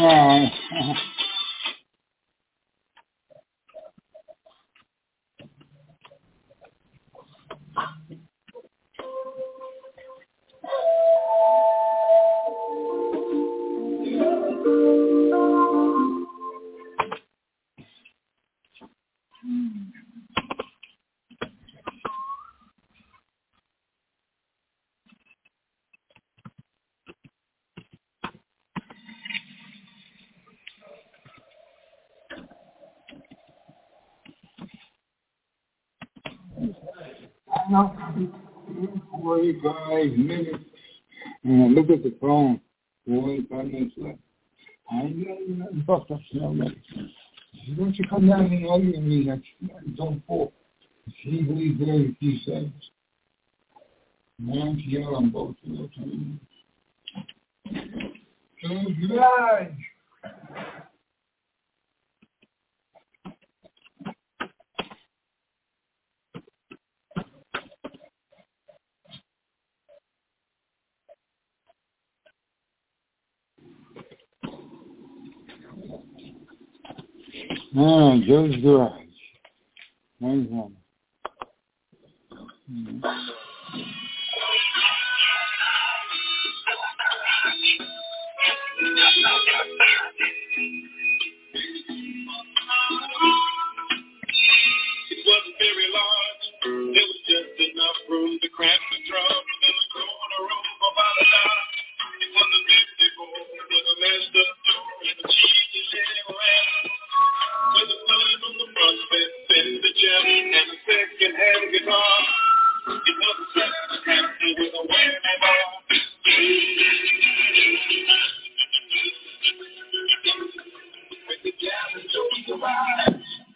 Uh, forty-five minutes. And I look at the phone. forty-five minutes left. I ain't getting nothing but that smell like. Why don't you come down and argue with me next zone four? He believes there in a few seconds. Man, to yell on both of those times. So glad. Ah, Joe's Garage. Nice one. Mm-hmm. It wasn't very large. There was just enough room to cramp the drums in the corner room about a dime. It was a fifty four with a messed up door and a cheesy little lamp. With a son on the front fence and the gem and a second hand guitar. It was a second empty with a whammy bar. When the jazz and Joe's Garage.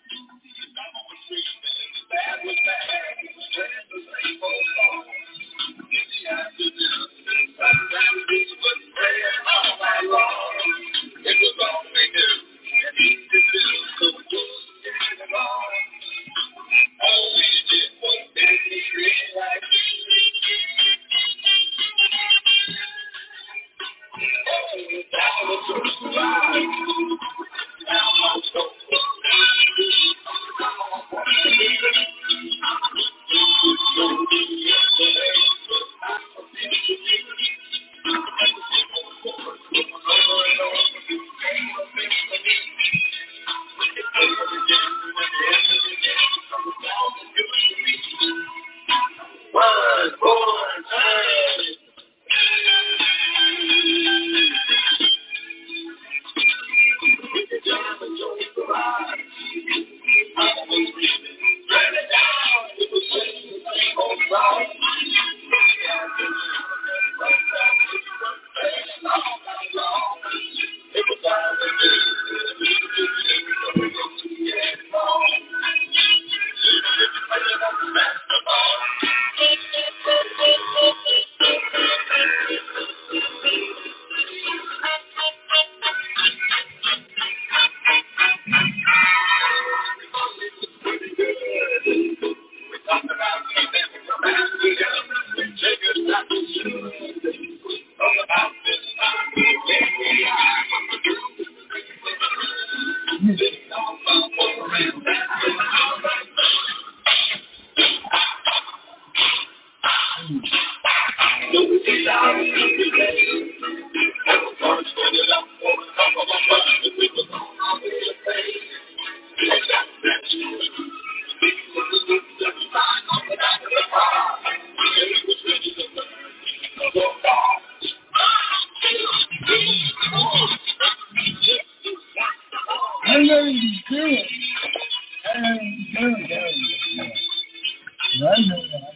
That was bad. It was just the same old song. In the afternoon, sometimes it was praying all night long. It was all we knew and easy to do, so we just did it all. All we did was make me feel like oh, that was just right. Now I'm so one more time. With the jam and Joe's Garage. I was giving, turn it down. It was just the same old song. It was all we did. We just did it all. I'm going to do it. I'm going to do it. I'm going to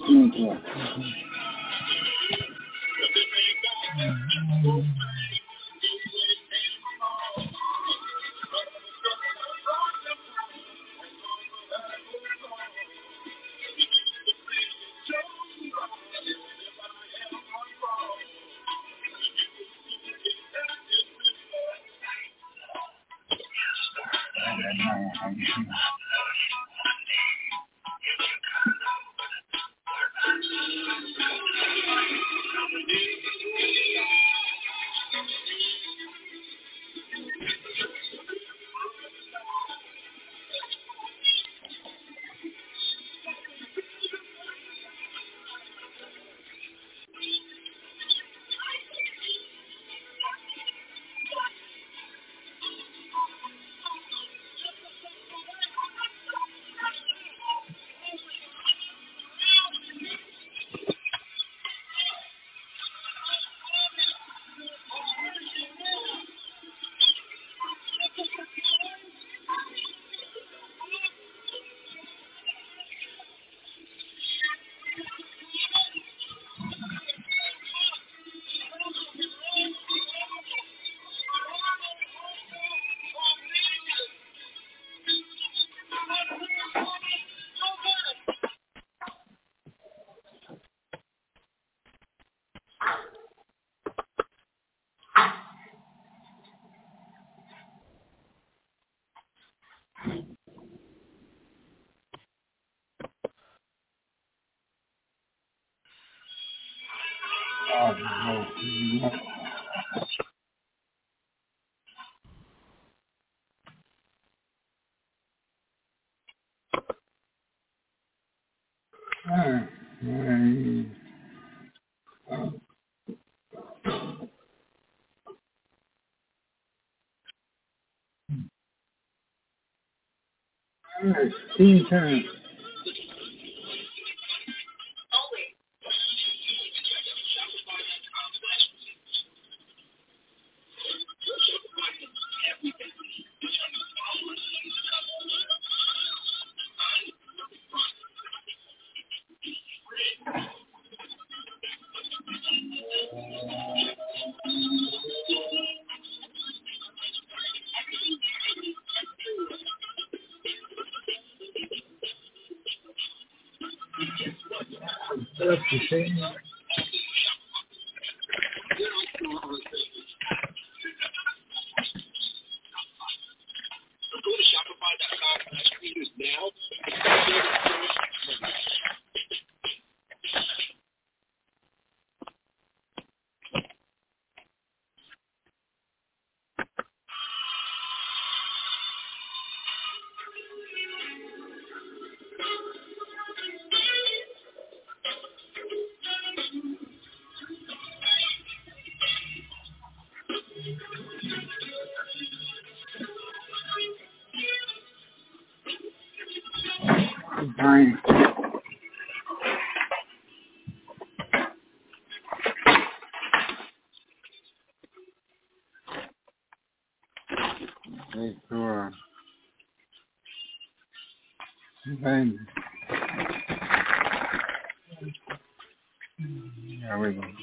listening to it. Mm-hmm. Teen time. That's the same. Go to Shopify dot com slash readers now. Fine. Okay, sure. Fine. There we go.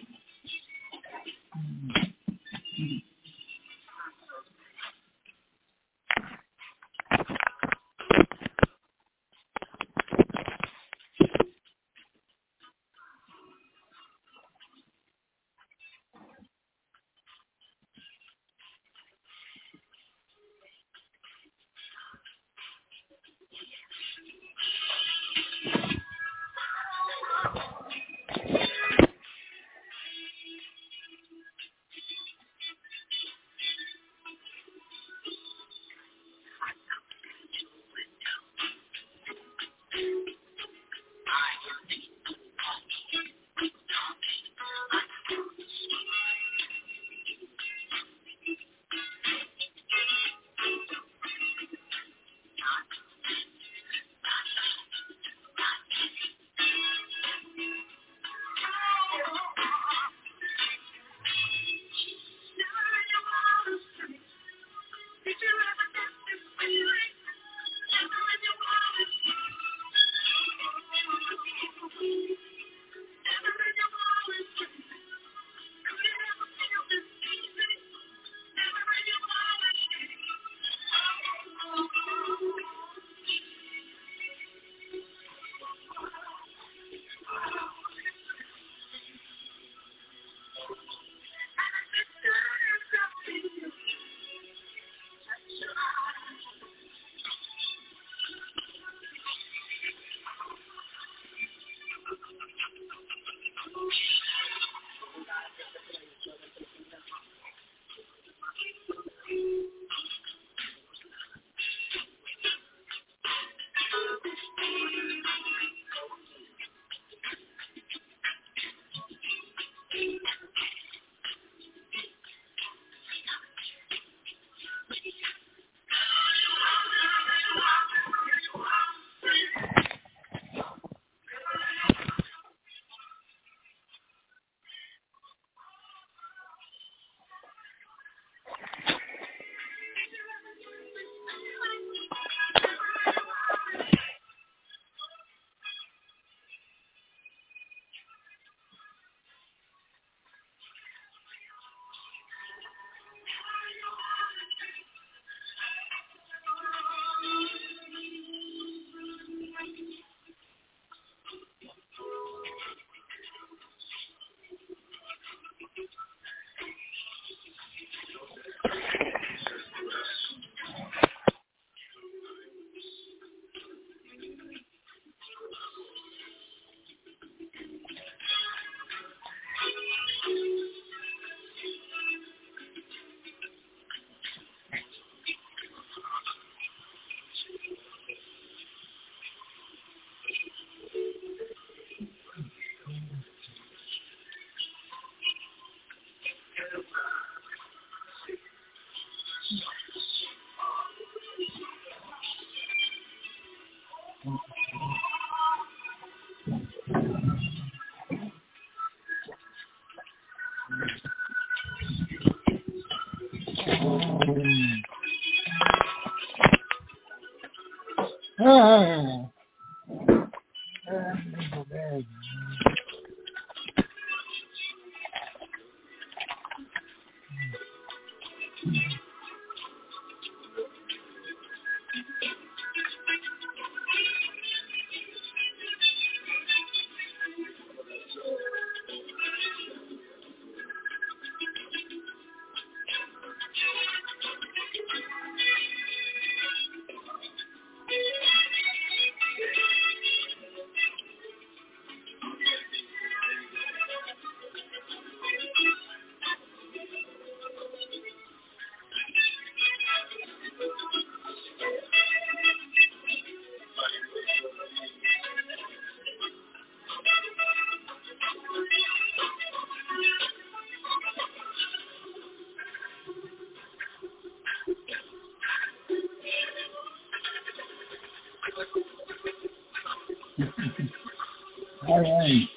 Ah, all right.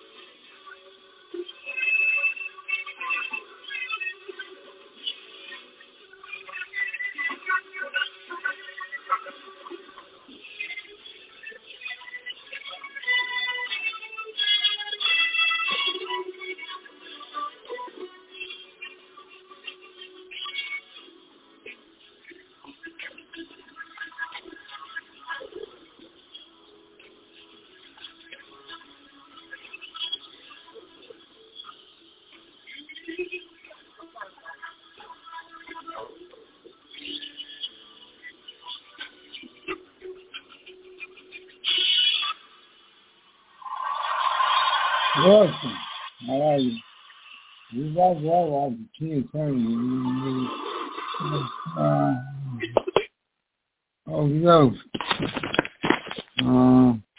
Welcome. How are you? You guys are all the kids, aren't you? Uh, oh, no. Uh,